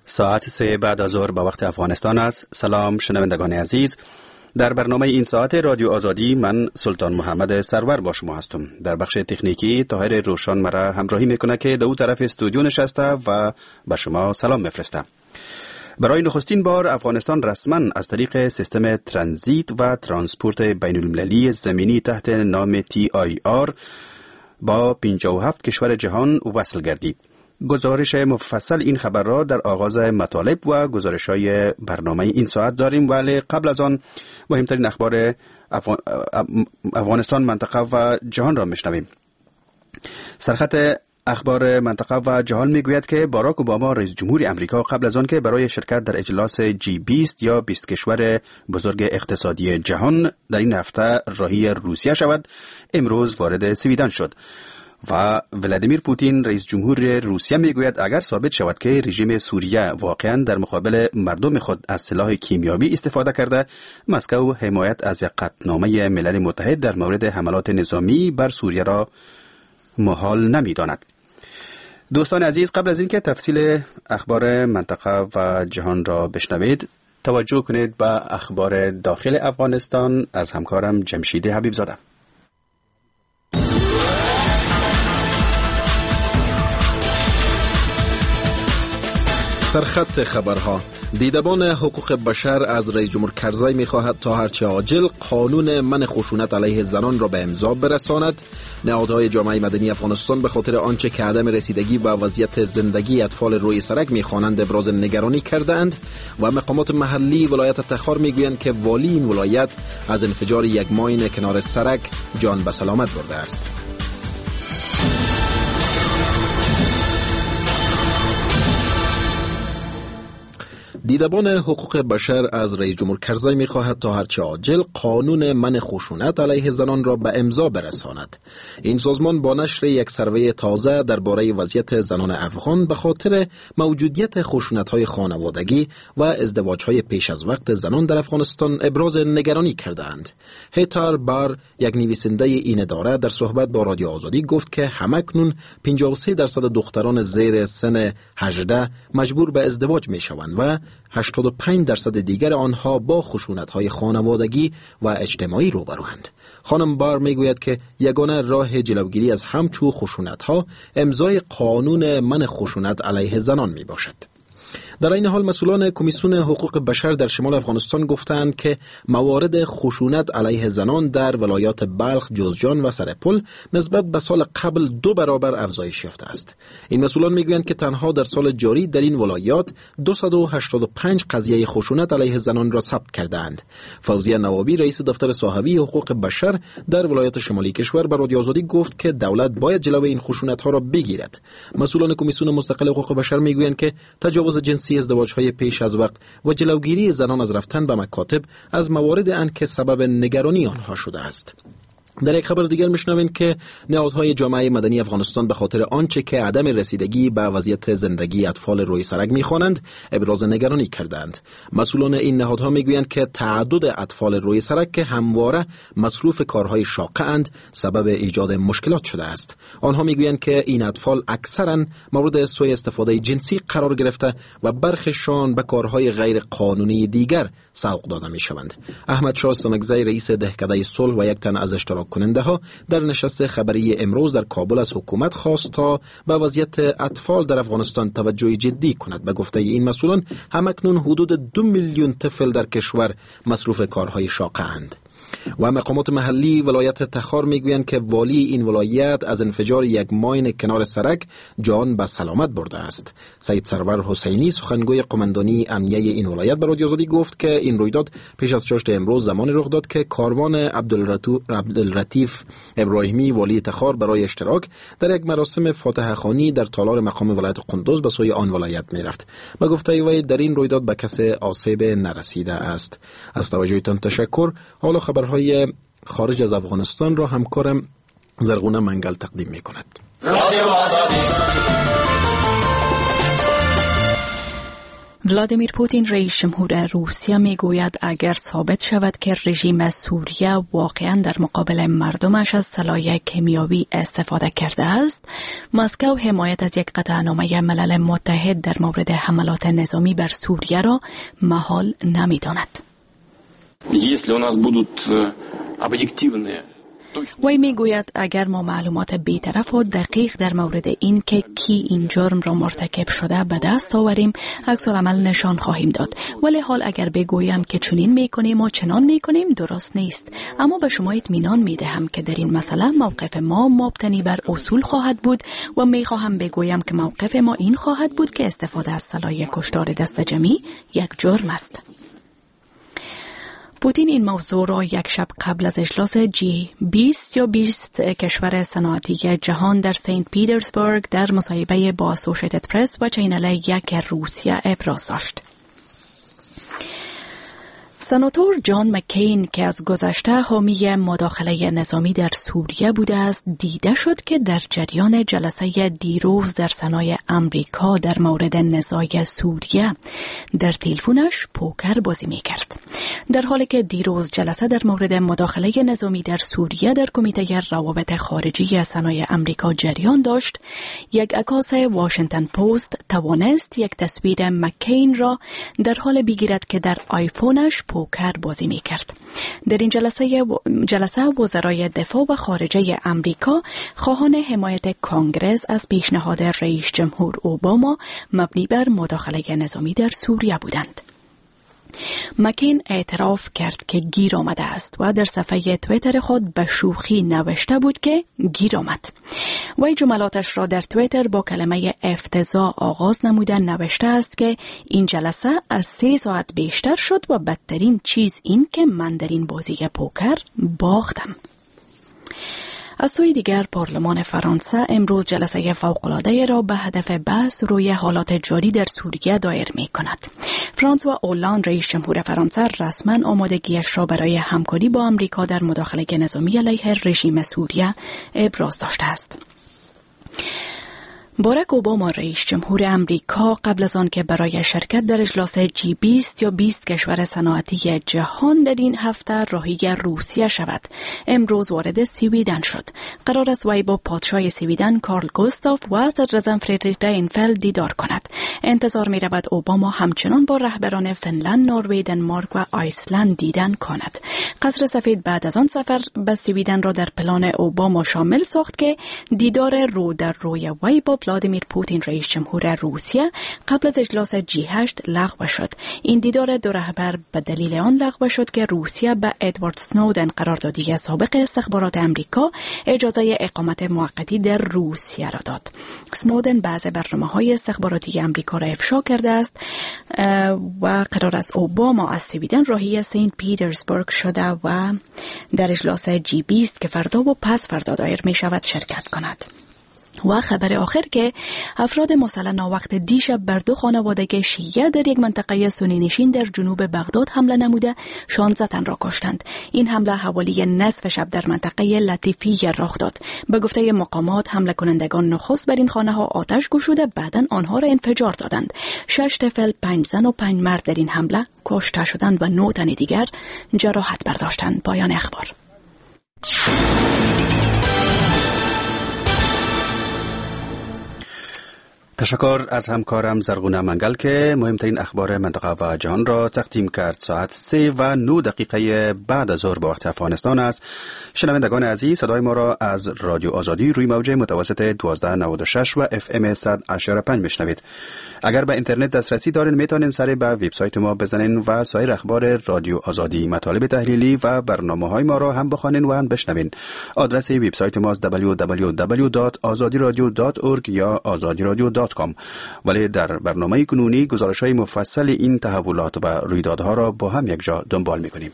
ساعت 3 بعد از ظهر به وقت افغانستان است. سلام شنوندگان عزیز. در برنامه این ساعت رادیو آزادی من سلطان محمد سرور با شما هستم. در بخش تکنیکی طاهر روشن مرا همراهی میکنه که دو طرف استودیو نشسته و به شما سلام میفرسته. برای نخستین بار افغانستان رسما از طریق سیستم ترانزیت و ترانسپورت بین المللی زمینی تحت نام TIR با 57 کشور جهان وصل گردید. گزارش مفصل این خبر را در آغاز مطالب و گزارش‌های برنامه این ساعت داریم، ولی قبل از آن مهمترین اخبار افغانستان، منطقه و جهان را میشنویم. سرخط اخبار منطقه و جهان میگوید که باراک اوباما رئیس جمهور امریکا قبل از آن که برای شرکت در اجلاس G20 یا 20 کشور بزرگ اقتصادی جهان در این هفته راهی روسیه شود، امروز وارد سویدن شد. و ولادیمیر پوتین رئیس جمهور روسیه میگوید اگر ثابت شود که رژیم سوریه واقعا در مقابل مردم خود از سلاح کیمیایی استفاده کرده، مسکو حمایت از یک قطعنامه ملل متحد در مورد حملات نظامی بر سوریه را محال نمی‌داند. دوستان عزیز، قبل از اینکه تفصیل اخبار منطقه و جهان را بشنوید، توجه کنید به اخبار داخل افغانستان از همکارم جمشید حبیبزاده. سرخط خبرها: دیدبان حقوق بشر از رئیس جمهور کرزی می‌خواهد تا هرچه عاجل قانون منع خشونت علیه زنان را به امضا برساند. نهادهای جامعه مدنی افغانستان به خاطر آنچه که عدم رسیدگی به وضعیت زندگی اطفال روی سرک می‌خوانند ابراز نگرانی کردند و مقامات محلی ولایت تخار می‌گویند که والی این ولایت از انفجار یک ماین کنار سرک جان به سلامت برده است. دیدبان حقوق بشر از رئیس جمهور کرزی می‌خواهد تا هرچه عاجل قانون منع خشونت علیه زنان را به امضا برساند. این سازمان با نشر یک سروی تازه درباره وضعیت زنان افغان به خاطر موجودیت خشونت‌های خانوادگی و ازدواج‌های پیش از وقت زنان در افغانستان ابراز نگرانی کردند. هیتر بار، یک نویسنده این اداره، در صحبت با رادیو آزادی گفت که همکنون 53% دختران زیر سن 18 مجبور به ازدواج می‌شوند و 85% دیگر آنها با خشونت‌های خانوادگی و اجتماعی روبروند. خانم بار میگوید که یگانه راه جلوگیری از همچون خشونت‌ها امضای قانون منع خشونت علیه زنان میباشد. در این حال مسئولان کمیسیون حقوق بشر در شمال افغانستان گفتند که موارد خشونت علیه زنان در ولایات بلخ، جوزجان و سرپل نسبت به سال قبل 2 برابر افزایش یافته است. این مسئولان میگویند که تنها در سال جاری در این ولایات 285 قضیه خشونت علیه زنان را ثبت کردند. فوزیه نوابی، رئیس دفتر صاحبی حقوق بشر در ولایت شمالی کشور، به رادیو آزادی گفت که دولت باید جلوی این خشونت‌ها را بگیرد. مسئولان کمیسیون مستقل حقوق بشر میگویند که تجاوز جنسی، ازدواج‌های پیش از وقت و جلوگیری زنان از رفتن به مکاتب از موارد اند که سبب نگرانی آنها شده است. در یک خبر دیگر میشنویم که نهادهای جامعه مدنی افغانستان به خاطر آنچه که عدم رسیدگی به وضعیت زندگی اطفال روی سرک میخوانند ابراز نگرانی کردند. مسئولان این نهادها میگویند که تعدد اطفال روی سرک که همواره مصروف کارهای شاقه اند سبب ایجاد مشکلات شده است. آنها میگویند که این اطفال اکثرا مورد سوء استفاده جنسی قرار گرفته و برخشان به کارهای غیر قانونی دیگر سوق داده میشوند. احمد شاه سنگزی، رئیس دهکده صلح و یک تن از اشتراک کننده ها در نشست خبری امروز در کابل از حکومت خواست تا به وضعیت اطفال در افغانستان توجه جدی کند. به گفته این مسئولان همکنون حدود 2 میلیون طفل در کشور مصروف کارهای شاقه اند. و مقامات محلی ولایت تخار میگویند که والی این ولایت از انفجار یک ماین کنار سرک جان به سلامت برده است. سید سرور حسینی، سخنگوی قماندانی امنیه این ولایت، به رادیو آزادی گفت که این رویداد پیش از چاشت امروز زمانی رخ داد که کاروان عبداللطیف ابراهیمی، والی تخار، برای اشتراک در یک مراسم فاتحه خوانی در تالار مقام ولایت قندوز به سوی آن ولایت میرفت. به گفته وی در این رویداد به کسی آسیب نرسیده است. از توجهتان تشکر. حالا خبرهای خارج از افغانستان را همکارم زرغونه منگل تقدیم می کند. ولادیمیر پوتین رئیس جمهور روسیه میگوید اگر ثابت شود که رژیم سوریه واقعا در مقابل مردمش از سلاح کیمیایی استفاده کرده است، مسکو حمایت از یک قطعنامه ملل متحد در مورد حملات نظامی بر سوریه را محال نمی‌داند. وی میگوید اگر ما معلومات بی‌طرف و دقیق در مورد این که کی این جرم را مرتکب شده به دست آوریم، عکس العمل نشان خواهیم داد. ولی حال اگر بگویم که چنین میکنیم و چنان میکنیم درست نیست، اما به شما اطمینان میدهم که در این مسئله موقف ما مبتنی بر اصول خواهد بود و میخواهم بگویم که موقف ما این خواهد بود که استفاده از سلاح کشتار دست جمعی یک جرم است. پوتین این موضوع را یک شب قبل از اجلاس G20 یا 20 کشور صنعتی جهان در سنت پیترزبورگ در مصاحبه با اسوسییتد پرس و چینل یک روسیه ابراز داشت. سناتور جان مکین که از گذشته حامی مداخله نظامی در سوریه بوده است، دیده شد که در جریان جلسه دیروز در سنای امریکا در مورد نزاع سوریه در تلفنش پوکر بازی می‌کرد. در حالی که دیروز جلسه در مورد مداخله نظامی در سوریه در کمیته روابط خارجی سنای امریکا جریان داشت، یک عکاس واشنگتن پست توانست یک تصویر مکین را در حال بگیرد که در آیفونش پوکر بازی می کرد. در این جلسه وزرای دفاع و خارجه امریکا خواهان حمایت کانگرس از پیشنهاد رئیس جمهور اوباما مبنی بر مداخله نظامی در سوریه بودند. مکین اعتراف کرد که گیر آمده است و در صفحه تویتر خود به شوخی نوشته بود که گیر آمد. وی جملاتش را در تویتر با کلمه افتضاح آغاز نموده نوشته است که این جلسه از 3 ساعت بیشتر شد و بدترین چیز این که من در این بازی پوکر باختم. از سوی دیگر پارلمان فرانسه امروز جلسه فوق‌العاده را به هدف بحث روی حالات جاری در سوریه دایر می کند. فرانسوا اولاند رئیس جمهور فرانسه رسما آمادگیش را برای همکاری با امریکا در مداخله نظامی علیه رژیم سوریه ابراز داشته است. باراک اوباما رئیس جمهور امریکا قبل از آن که برای شرکت در اجلاس G20 یا 20 کشور صنعتی جهان در این هفته راهی روسیه شود، امروز وارد سویدن شد. قرار است وی با پادشاه سویدن کارل گوستاف و صدراعظم فریدریک رینفلد دیدار کند. انتظار می رود اوباما همچنان با رهبران فنلند، نروژ، دانمارک و آیسلند دیدن کند. قصر سفید بعد از آن سفر به سویدن را در پلان اوباما شامل ساخت که دیدار رو در روی وی با ولادیمیر پوتین رئیس جمهور روسیه قبل از اجلاس G8 لغو شد. این دیدار دو رهبر به دلیل آن لغو شد که روسیه به ادوارد سنودن قراردادی سابق استخبارات امریکا اجازه اقامت موقتی در روسیه را داد. سنودن بعضی برنامه‌های استخباراتی امریکا را افشا کرده است و قرار است اوباما از سویدن راهی سنت پیترزبورگ شده و در اجلاس G20 که فردا و پس فردا دایر می شود شرکت کند. و خبر آخر که افراد مسلح ناوقت دیشب بر 2 خانواده شیعه در یک منطقه سنی نشین در جنوب بغداد حمله نموده 16 تن را کشتند. این حمله حوالی نصف شب در منطقه لطیفیه رخ داد. به گفته مقامات حمله کنندگان نخست بر این خانه ها آتش گشوده بعداً آنها را انفجار دادند. 6 طفل، 5 زن و 5 مرد در این حمله کشته شدند و 9 تن دیگر جراحت برداشتند. پایان اخبار. تشکر از همکارم زرغونه منگل که مهمترین اخبار منطقه و جهان را تقدیم کرد. ساعت 3:09 بعد از ظهر به وقت افغانستان است. شنوندگان عزیز، صدای ما را از رادیو آزادی روی موج متوسط 1296 و FM 100.5 میشنوید. اگر به اینترنت دسترسی دارین میتونین سر به وبسایت ما بزنین و سایر اخبار رادیو آزادی، مطالب تحلیلی و برنامه‌های ما را هم بخوانین و هم بشنوین. آدرس وبسایت ما www.azadiradio.org یا azadiradio.com. ولی در برنامه کنونی گزارش‌های مفصل این تحولات و رویدادها را با هم یک جا دنبال می‌کنیم.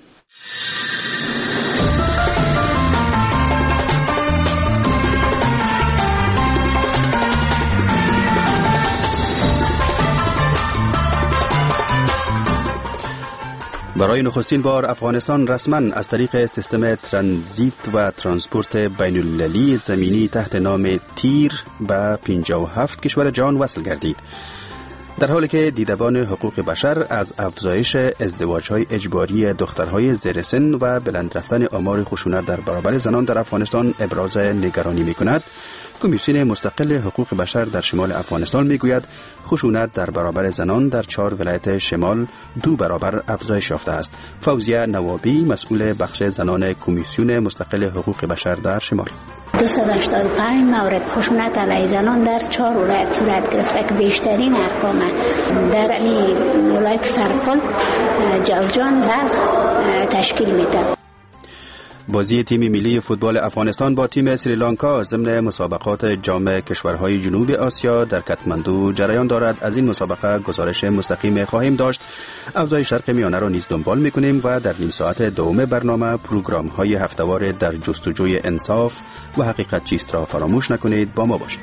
برای نخستین بار افغانستان رسما از طریق سیستم ترانزیت و ترانسپورت بین‌المللی زمینی تحت نام تیر به 57 کشور جهان وصل گردید. در حالی که دیدبان حقوق بشر از افزایش ازدواج‌های اجباری دخترهای زیر سن و بلند رفتن آمار خشونت در برابر زنان در افغانستان ابراز نگرانی می‌کند، کمیسیون مستقل حقوق بشر در شمال افغانستان میگوید خشونت در برابر زنان در 4 ولایت شمال 2 برابر افزایش یافته است. فوزیه نوابی، مسئول بخش زنان کمیسیون مستقل حقوق بشر در شمال: 285 مورد خشونت علیه زنان در 4 ولایت صورت گرفته که بیشترین ارقام در ولایت سرپل، جوزجان، بلخ تشکیل میده. بازی تیم ملی فوتبال افغانستان با تیم سریلانکا ضمن مسابقات جام کشورهای جنوب آسیا در کاتماندو جریان دارد. از این مسابقه گزارش مستقیم خواهیم داشت. اوضاع شرق میانه را نیز دنبال می‌کنیم و در نیم ساعت دوم برنامه پروگرام‌های هفته‌وار در جستجوی انصاف و حقیقت چیست را فراموش نکنید. با ما باشید.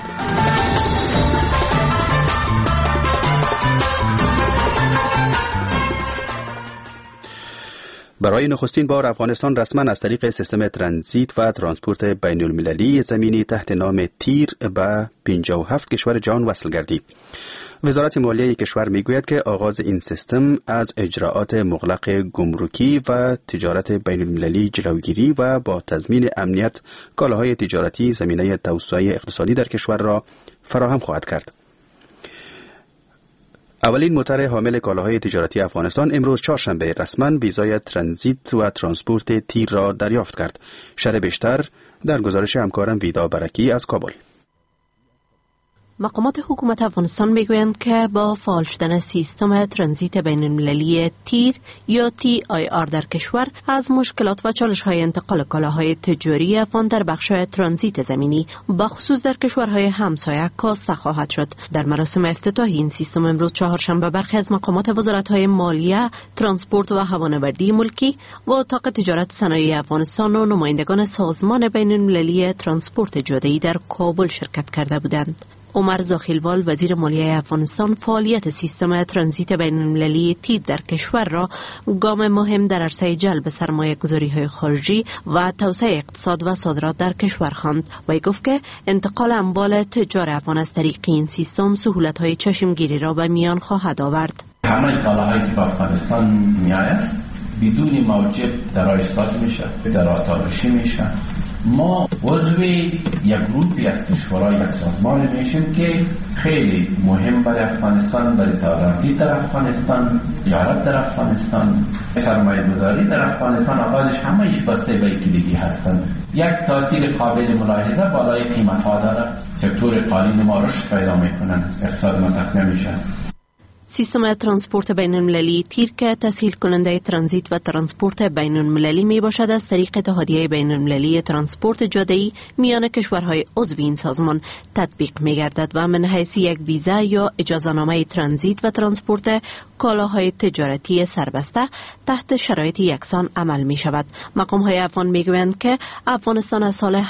برای نخستین بار افغانستان رسما از طریق سیستم ترانزیت و ترانسپورت بین المللی زمینی تحت نام تیر به 57 کشور جهان وصل گردید. وزارت مالیه کشور میگوید که آغاز این سیستم از اجراعات مغلق گمرکی و تجارت بین المللی جلوگیری و با تضمین امنیت کالاهای تجارتی زمینه توسعه اقتصادی در کشور را فراهم خواهد کرد. اولین موتر حامل کالاهای تجارتی افغانستان امروز چهارشنبه رسما ویزای ترانزیت و ترانسپورت تیر را دریافت کرد. شرح بیشتر در گزارش همکارم ویدا برکی از کابل. مقامات حکومت افغانستان میگویند که با فعال شدن سیستم ترانزیت بین المللی تیر یا TIR در کشور از مشکلات و چالش‌های انتقال کالاهای تجاری افغان در بخش ترانزیت زمینی بخصوص در کشورهای همسایه کاسته خواهد شد. در مراسم افتتاح این سیستم امروز چهارشنبه برخی از مقامات وزارت‌های مالیه، ترانسپورت و هوانوردی ملکی و اتاق تجارت صنایع افغانستان و نمایندگان سازمان بین المللی ترانسپورت جاده‌ای در کابل شرکت کرده بودند. عمر زاخیلوال وزیر مالیه افغانستان فعالیت سیستم ترانزیت بین المللی تیر در کشور را گام مهم در عرصه جلب سرمایه گذاری‌های خارجی و توسعه اقتصاد و صادرات در کشور خواند. وی گفت که انتقال اموال تجار افغان از طریق این سیستم سهولت‌های چشمگیری را به میان خواهد آورد. همه کالاهایی که به افغانستان میآید بدون موجب در آیستاد میشه، در آتارشی میشه. ما عضو یک گروهی از کشورهای یک سازمان میشیم که خیلی مهم برای افغانستان، برای ترانزیت در افغانستان، تجارت در افغانستان، سرمایه گذاری در افغانستان آغازش همه ایش بسته به یکدیگه هستند. یک تاثیر قابل ملاحظه بالای قیمت ها داره. سکتور قالین ما رشد پیدا میکنن، اقتصاد ما تقویت میشه. سیستم ترانسپورت بین المللی تیر که تسهیل کننده ترانزیت و ترانسپورت بین المللی می باشد از طریق اتحادیه بین المللی ترانسپورت جاده‌ای میان کشورهای عضو این سازمان تطبیق می گردد و من حیث یک ویزا یا اجازه‌نامه ترانزیت و ترانسپورت کالاهای تجارتی سربسته تحت شرایط یکسان عمل می شود. مقام‌های افغان می گویند که افغانستان از سال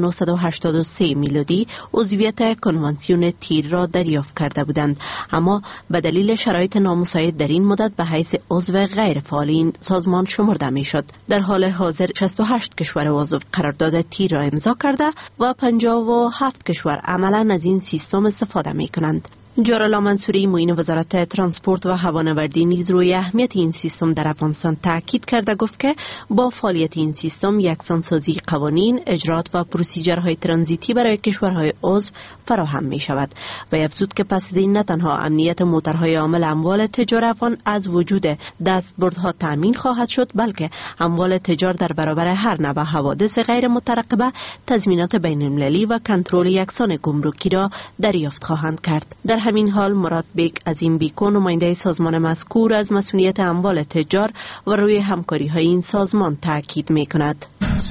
1983 میلادی عضویت کنوانسیون تیر را دریافت کرده بودند، اما به دلیل شرایط نامساعد در این مدت به حیث عضو غیر فعال این سازمان شمرده می شد. در حال حاضر 68 کشور عضو قرارداد تیر را امضا کرده و 57 کشور عملاً از این سیستم استفاده می کنند. جارالا منصوری معین وزارت ترانسپورت و هوانوردی نیز روی اهمیت این سیستم در افغانستان تاکید کرده گفت که با فعالیت این سیستم یکسانسازی قوانین، اجرات و پروسیجرهای ترانزیتی برای کشورهای عضو فراهم می شود و افزود که پس از این نه تنها امنیت موترهای حامل اموال تجار افغان از وجود دستبردها تامین خواهد شد، بلکه اموال تجار در برابر هر نوع حوادث غیر مترقبه تضمینات بین المللی و کنترل یکسان گمرکی را دریافت خواهند کرد. در همین حال مراد بیگ عظیم بیکو نماینده سازمان مذکور از مسئولیت اموال تجار و روی همکاری های این سازمان تاکید می کند.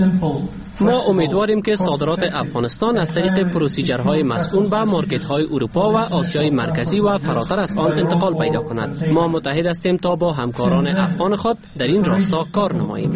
ما امیدواریم که صادرات افغانستان از طریق پروسیجرهای مسئول به مارکت‌های اروپا و آسیای مرکزی و فراتر از آن انتقال پیدا کند. ما متحد هستیم تا با همکاران افغان خود در این راستا کار نماییم.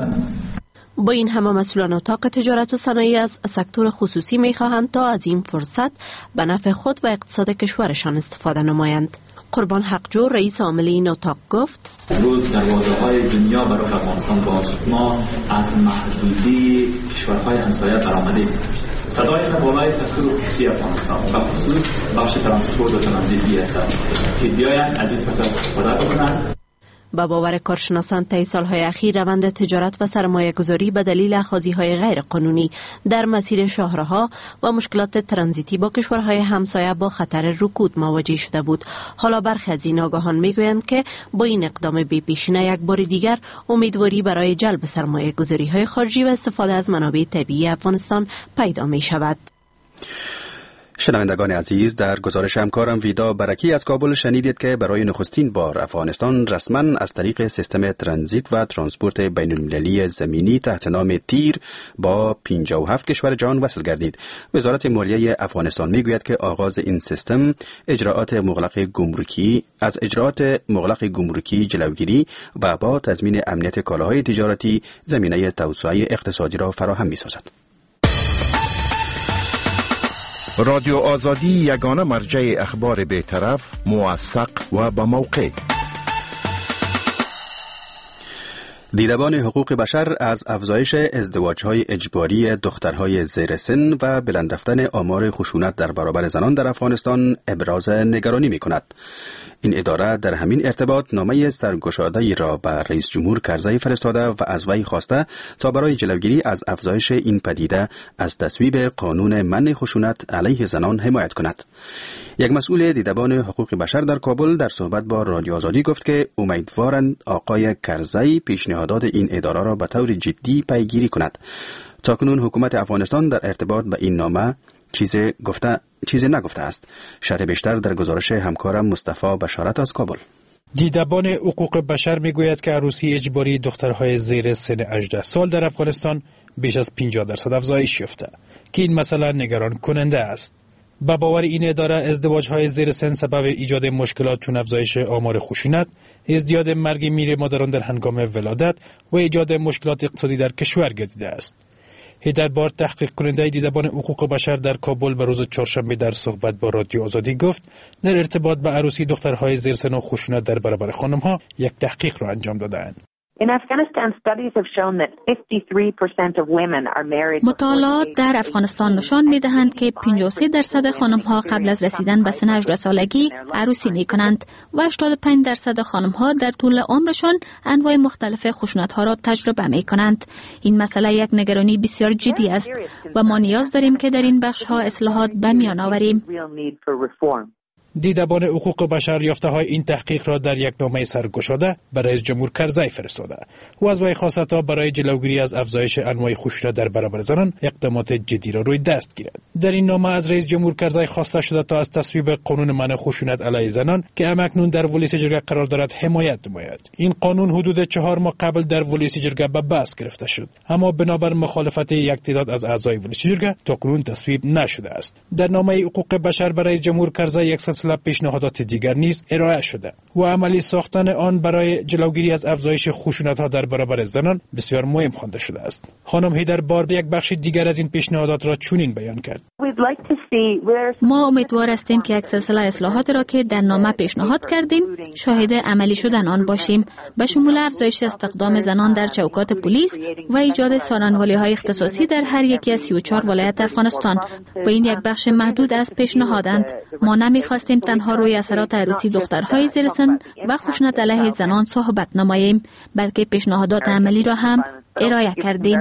با این همه مسئولان اتاق تجارت و صنایع از سکتور خصوصی می‌خواهند تا از این فرصت به نفع خود و اقتصاد کشورشان استفاده نمایند. قربان حقجو رئیس عامل این اتاق گفت: امروز دروازه‌های دنیا برای افغانستان باز شد. ما از محدودی کشورهای همسایه برآمدیم. صدای بالای سکتور خصوصی افغانستان و خصوص بخش ترانسپورت و ترانزیتی است که بیاین از این فرصت استفاده بکنند. با باور کارشناسان طی سالهای اخیر روند تجارت و سرمایه گذاری به دلیل اخاذی‌های غیر قانونی در مسیر شاهراها و مشکلات ترانزیتی با کشورهای همسایه با خطر رکود مواجه شده بود. حالا برخی از این آگاهان میگویند که با این اقدام بی‌پیشینه یک بار دیگر امیدواری برای جلب سرمایه گذاری‌های خارجی و استفاده از منابع طبیعی افغانستان پیدا می شود. شنوندگان عزیز، در گزارش همکارم ویدا برکی از کابل شنیدید که برای نخستین بار افغانستان رسما از طریق سیستم ترانزیت و ترانسپورت بین‌المللی زمینی تحت نام تیر با 57 کشور جهان وصل گردید. وزارت مالیه افغانستان میگوید که آغاز این سیستم اجراعات مغلق گمرکی جلوگیری و با تضمین امنیت کالاهای تجارتی زمینه توسعه اقتصادی را فراهم می‌سازد. رادیو آزادی یگانه مرجع اخبار بی‌طرف، موثق و با موقع. دیدبان حقوق بشر از افزایش ازدواج‌های اجباری دخترهای زیر سن و بلند رفتن آمار خشونت در برابر زنان در افغانستان ابراز نگرانی می‌کند. این اداره در همین ارتباط نامه سرگشاده‌ای را به رئیس جمهور کرزی فرستاده و از وی خواسته تا برای جلوگیری از افزایش این پدیده از تصویب قانون منع خشونت علیه زنان حمایت کند. یک مسئول دیدبان حقوق بشر در کابل در صحبت با رادیو آزادی گفت که امیدوارند آقای کرزی پیشنهادات این اداره را به طور جدی پیگیری کند. تاکنون حکومت افغانستان در ارتباط به این نامه چیزی نگفته است. شرح بیشتر در گزارش همکارم مصطفی بشارت از کابل. دیدبان حقوق بشر میگوید که عروسی اجباری دخترهای زیر سن 18 سال در افغانستان بیش از 50% افزایش یافته که این مسئله نگران کننده است. با باور این اداره ازدواج‌های زیر سن سبب ایجاد مشکلات چون افزایش آمار خشونت، ازدیاد مرگ میر مادران در هنگام ولادت و ایجاد مشکلات اقتصادی در کشور گردیده است. هیدر بار تحقیق کننده دیدبان حقوق بشر در کابل به روز چهارشنبه در صحبت با رادیو آزادی گفت در ارتباط به عروسی دخترهای زیر سن و خشونت در برابر خانم‌ها یک تحقیق را انجام دادند. مطالعات در افغانستان نشان می‌دهند که 53% خانم‌ها قبل از رسیدن به سن 18 سالگی عروسی می‌کنند و 85% خانم‌ها در طول عمرشان انواع مختلف خشونت‌ها را تجربه می‌کنند. این مسئله یک نگرانی بسیار جدی است و ما نیاز داریم که در این بخش‌ها اصلاحات به میان آوریم. دیدبان حقوق بشر یافته‌های این تحقیق را در یک نامه سرگشاده به رئیس جمهور کرزی فرستاده و از وی خواسته تا برای جلوگیری از افزایش انواع خشونت در برابر زنان اقدامات جدی را روی دست گیرد. در این نامه از رئیس جمهور کرزی خواسته شده تا از تصویب قانون منع خشونت علیه زنان که همکنون در ولیس جرگه قرار دارد حمایت نماید. این قانون حدود 4 ماه قبل در ولیس جرگه به بحث گرفته شد، اما بنابر مخالفت یک تعداد از اعضای ولیس جرگه تاکنون تصویب نشده است. در نامه حقوق بشر برای جمهور کرزی یک سلسله پیشنهادات دیگر نیز ارائه شده و عملی ساختن آن برای جلوگیری از افزایش خشونت‌ها در برابر زنان بسیار مهم خوانده شده است. خانم هیدر بار به یک بخش دیگر از این پیشنهادات را چنین بیان کرد: ما امیدوار هستیم که یک سلسله اصلاحات را که در نامه پیشنهاد کردیم شاهد عملی شدن آن باشیم، به شمول افزایش استخدام زنان در چوکات پلیس و ایجاد سارنوالی‌های اختصاصی در هر یکی از 34 ولایت افغانستان. و این یک بخش محدود از پیشنهادند. ما نمی‌خواستیم تنها روی اثرات عروسی دخترهای زیر سن و خشونت علیه زنان صحبت نماییم، بلکه پیشنهادات عملی را هم ارائه کردیم.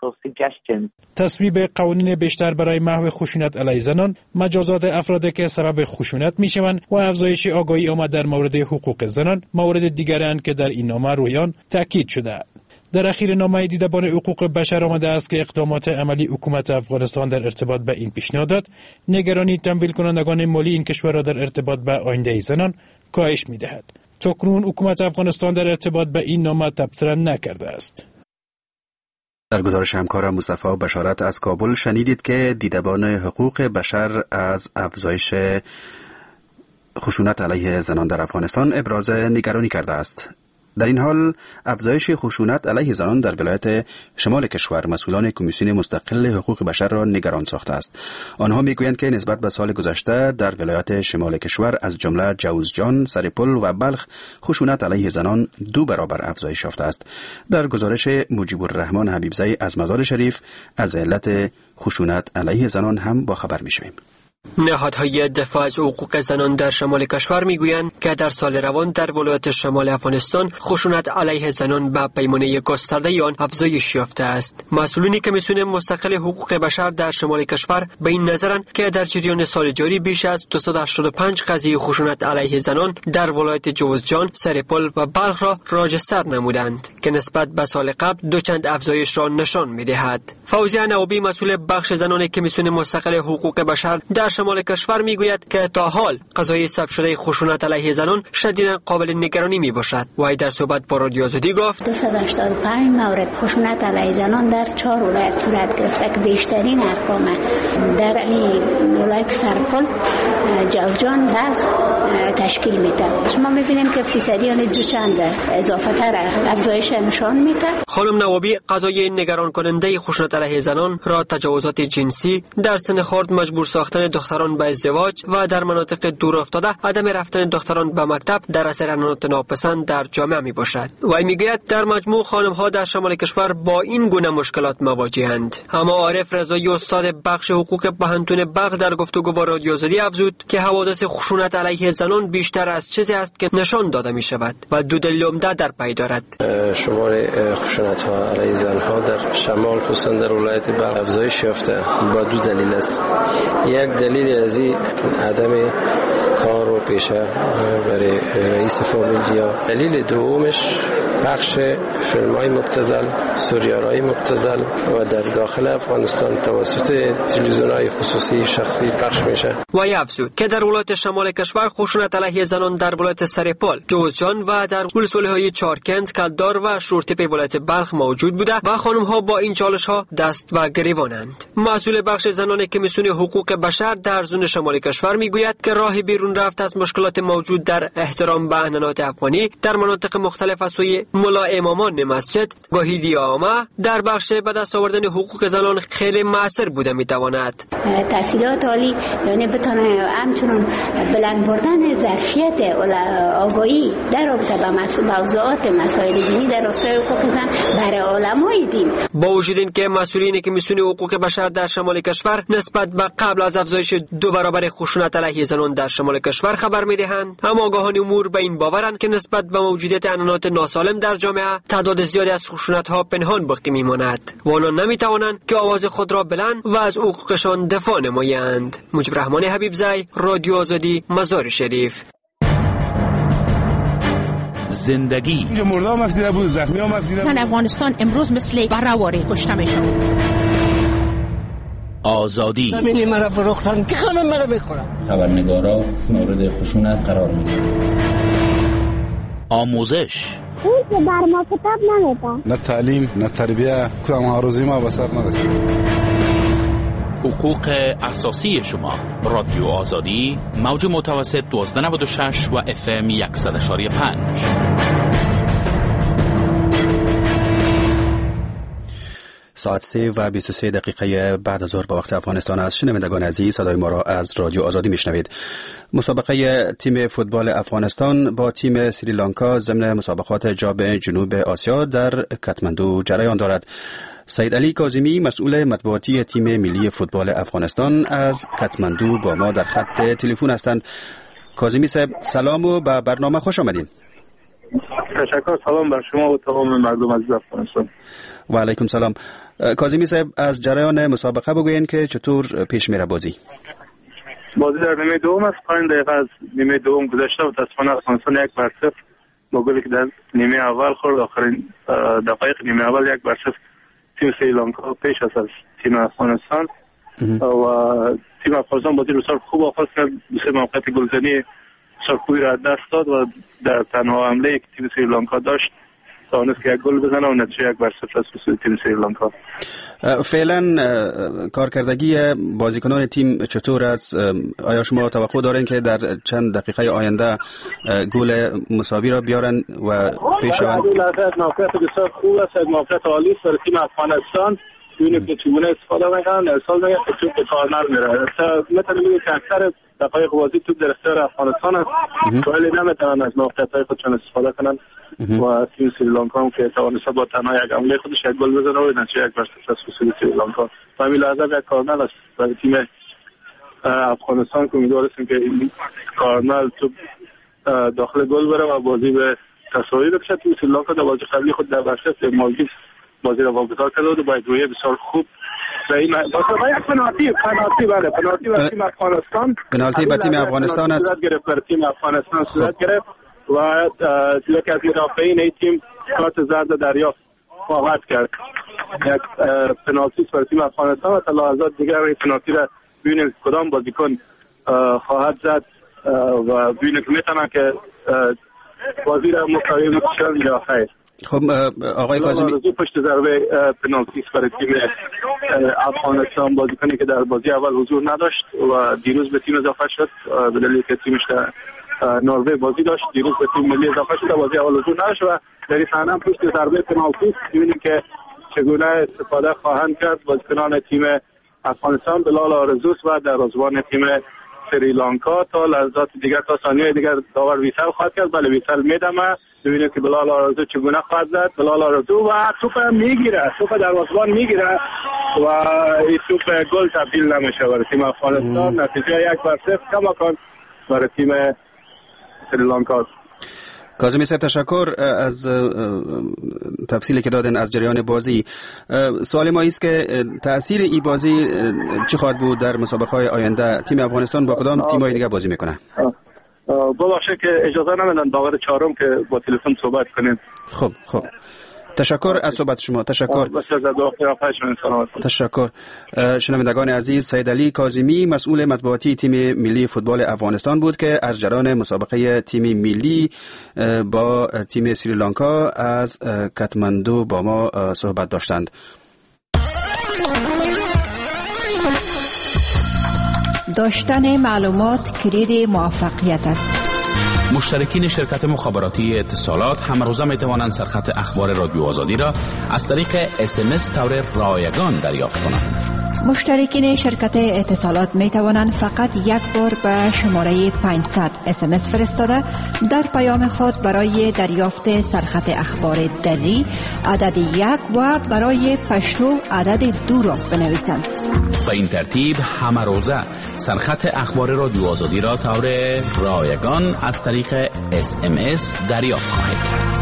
تصویب قوانین بیشتر برای محو خشونت علیه زنان، مجازات افرادی که سبب خشونت میشوند و افزایش آگاهی عامه در مورد حقوق زنان موارد دیگرند که در این نامه روی آن تاکید شده. در اخیر نامه دیدبان حقوق بشر آمده است که اقدامات عملی حکومت افغانستان در ارتباط به این پیشنهادات نگرانی تمویل کنندگان مالی این کشور را در ارتباط به آینده زنان کاهش می‌دهد. تاکنون حکومت افغانستان در ارتباط به این نامه تبصره نکرده است. در گزارش همکارم مصطفی بشارت از کابل شنیدید که دیدبان حقوق بشر از افزایش خشونت علیه زنان در افغانستان ابراز نگرانی کرده است. در این حال افزایش خشونت علیه زنان در ولایت شمال کشور مسئولان کمیسیون مستقل حقوق بشر را نگران ساخته است. آنها میگویند که نسبت به سال گذشته در ولایت شمال کشور از جمله جوزجان، سرپل و بلخ خشونت علیه زنان 2 برابر افزایش یافته است. در گزارش مجیب الرحمن حبیبزی از مزار شریف از علت خشونت علیه زنان هم با خبر میشویم. نهادهای دفاع از حقوق زنان در شمال کشور میگویند که در سال روان در ولایت شمال افغانستان خشونت علیه زنان به پیمانه گسترده آن افزایش یافته است. مسئولین کمیسیون مستقل حقوق بشر در شمال کشور به این نظرند که در جریان سال جاری بیش از 285 قضیه خشونت علیه زنان در ولایت جوزجان، سرپل و بلخ را راجستر نمودند که نسبت به سال قبل 2 چند افزایش را نشان می‌دهد. فوزیه نوابی مسئول بخش زنان کمیسیون مستقل حقوق بشر در شمال کشور میگوید که تا حال قضایای ثبت شده خشونت علیه زنان شدیداً قابل نگرانی میباشد. وی در صحبت با رادیو آزادی گفت 285 مورد خشونت علیه زنان در 4 ولایت صورت گرفته که بیشترین ارقام در ولایت سرپل، جوزجان، بلخ تشکیل میده. شما میبینید که فیصدی آن 2 چند اضافه تر افزایش نشان میده. خانم نوابی قضایای نگران کننده خشونت علیه زنان را تجاوزات جنسی، در سن خرد مجبور ساختن دختران به ازدواج و در مناطق دور افتاده عدم رفتن دختران به مکتب در اثر عنعنات ناپسند در جامعه می باشد. وی میگوید در مجموع خانم ها در شمال کشور با این گونه مشکلات مواجهند. اما عارف رضایی استاد بخش حقوق پهنتون بلخ در گفتگو با رادیو آزادی افزود که حوادث خشونت علیه زنان بیشتر از چیزی است که نشان داده می شود و 2 دلیل عمده در پی دارد. شمار خشونت ها علیه زنها در شمال خصوصا در ولایت بلخ افزایش یافته با 2 دلیل است. یک دلیل از این عدم کار و پیشه برای رئیس فامیل، یا دلیل دومش پخش فیلم‌های مبتذل، سریال‌های مبتذل و در داخل افغانستان توسط تلویزیون‌های خصوصی شخصی پخش میشه. و افزود که در ولایت شمال کشور خشونت علیه زنان در ولایت سرپل، جوزجان و در ولسوالی‌های چارکند، کلدار و شورتپه ولایت بلخ موجود بوده و خانم‌ها با این چالش‌ها دست و گریوانند. مسئول بخش زنان کمیسیون حقوق بشر در زون شمال کشور میگوید که راه بیرون رفت از مشکلات موجود در احترام به عنعنات افغانی در مناطق مختلف از سوی ملا امامان مسجد گاهی دیامه در بخش به دست آوردن حقوق زنان خیلی مؤثر بوده میتواند. تحصیلات عالی یعنی بتونه همچنان بلند بردن ظرفیت آگاهی در رابطه با موضوعات مسائل دینی در راستای حقوق زن برای علمای دین. با وجود اینکه مسئولین کمیسیون حقوق بشر در شمال کشور نسبت به قبل از افزایش 2 برابر خشونت علیه زنان در شمال کشور خبر میدهند، اما آگاهان امور به این باورند که نسبت به موجودیت عنعنات ناسالم در جامعه تعداد زیادی از خشونت ها پنهان باقی میماند و آنان نمیتوانند که آواز خود را بلند و از حقوقشان دفاع نمایند. مجیب الرحمن حبیبزی، رادیو آزادی، مزار شریف. زندگی مردم افزیده بود، زخمی هم افزیده بود. زن افغانستان امروز مثل برهواری کشته میشد. آزادی زمینی مرا فروختن که همه مرا بخورن. خبرنگارا مورد خشونت قرار میگیرن. آموزش اون که بر ما کتاب نمیدن. نه تعلیم، نه تربیه، کدام هاروزی ما به سر نرسید. حقوق اساسی شما. رادیو آزادی، موج متوسط 1296 و FM 100.5. ساعت 3:23 بعد از ظهر به وقت افغانستان است. شنوندگان عزیز، صدای ما را از رادیو آزادی میشنوید. مسابقه تیم فوتبال افغانستان با تیم سریلانکا ضمن مسابقات جام جنوب آسیا در کاتماندو جریان دارد. سید علی کاظمی، مسئول مطبوعاتی تیم ملی فوتبال افغانستان از کاتماندو با ما در خط تلفن هستند. کاظمی صاحب سلام و به برنامه خوش آمدید. تشکر. سلام بر شما و تمام مردم عزیز افغانستان. و علیکم سلام. کاظمی صاحب از جریان مسابقه بگوین که چطور پیش میره بازی در نیمه دوم است. 5 دقیقه از نیمه دوم گذشته و متاسفانه افغانستان 1-0 با گلی که در نیمه اول خورد. آخرین دقایق نیمه اول 1-0 تیم سریلانکا پیش است از تیم افغانستان و تیم افغانستان بازی بسیار خوب آغاز کرد. بسیار موقعیت گلزنی بسیار خوبی را دست داد و در تنها حمله که تیم سریلانکا داشت توانست که یک گل بزنه و نتیجه 1-0 است به سوی تیم سریلانکا. فعلا کارکردگی بازیکنان تیم چطور است؟ آیا شما توقع دارین که در چند دقیقه آینده گل مساوی را بیارن و پیش روند؟ موقعیت بسیار خوب است، موقعیت عالی است برای تیم افغانستان. ببینید که چگونه استفاده میکنن. ارسال میگه که توپ به کارنر میره. مثلا میگه که اکثر دقایق بازی توپ در اختیار افغانستان است، ولی نمیتونن از موقعیت‌های خودشون استفاده کنن و تیم سریلانکا هم که توانسته با تنها یک حمله خودش یک گل بزنه و نتیجه 1-0 است به سریلانکا. و همین لحظه یک کارنر است برای تیم افغانستان که امیدوار هستیم که این کارنر توپ داخل گل بره و بازی به تساوی بکشه. تیم سریلانکا در بازی قبلی خود در برشت مالدیو بازی را واگذار کرده بود با یک رویه بسیار خوب. یک پنالتی برای تیم افغانستان. پنالتی به تیم افغانستان است. صورت گرفت برای تیم افغانستان صورت گرفت و یک از مدافعین این تیم کارت زرد دریافت خواهد کرد. یک پنالتی برای تیم افغانستان و تا لحظات دیگر این پنالتی را ببینیم کدام بازیکن خواهد زد و ببینیم که میتونه که بازی را مساوی بکنه یا خیر. خب آقای کاظمی پشت ضربه پنالتی برای تیم افغانستان بازیکنی که در بازی اول حضور نداشت و دیروز به تیم اضافه شد به دلیلی که تیمش در نروژ بازی داشت، دیروز به تیم ملی اضافه شد، بازی اول حضور نداشت و در این صحنه پشت ضربه پنالتی می‌بینیم که چگونه استفاده خواهند کرد بازیکنان تیم افغانستان. بلال آرزوس و دروازه‌بان تیم سریلانکا تا لحظات دیگر تا ثانیه دیگر داور ویسل خواهد کرد. بله ویسل میدمه. ببینید که بلال آرزو چگونه خواهد زد. بلال آرزو و توپ میگیره، توپ دروازه‌بان میگیره و این توپ گل تبدیل نمیشه برای تیم افغانستان. نتیجه 1-0 کماکان برای تیم سریلانکا. کاظمی صاحب تشکر از تفصیلی که دادن از جریان بازی. سوال ما است که تأثیر این بازی چه خواهد بود در مسابقه‌های آینده؟ تیم افغانستان با کدام تیم‌های دیگه بازی میکنه؟ ببخشید که اجازه نمیدن داور چهارم که با تلفن صحبت کنیم. خب تشکر از صحبت شما. تشکر. تشکر. شنوندگان عزیز، سید علی کاظمی مسئول مطبوعاتی تیم ملی فوتبال افغانستان بود که از جریان مسابقه تیم ملی با تیم سریلانکا از کاتماندو با ما صحبت داشتند. داشتن معلومات کلید موفقیت است. مشترکین شرکت مخابراتی اتصالات همروزه می توانند سرخط اخبار رادیو آزادی را از طریق SMS طور رایگان دریافت کنند. مشترکین شرکت اتصالات می توانند فقط یک بار به شماره 500 SMS فرستاده در پیام خود برای دریافت سرخط اخبار دری عدد 1 و برای پشتو عدد 2 را بنویسند. به این ترتیب همه روزه سرخط اخبار رادیو آزادی را طور رایگان از طریق SMS دریافت خواهید کرد.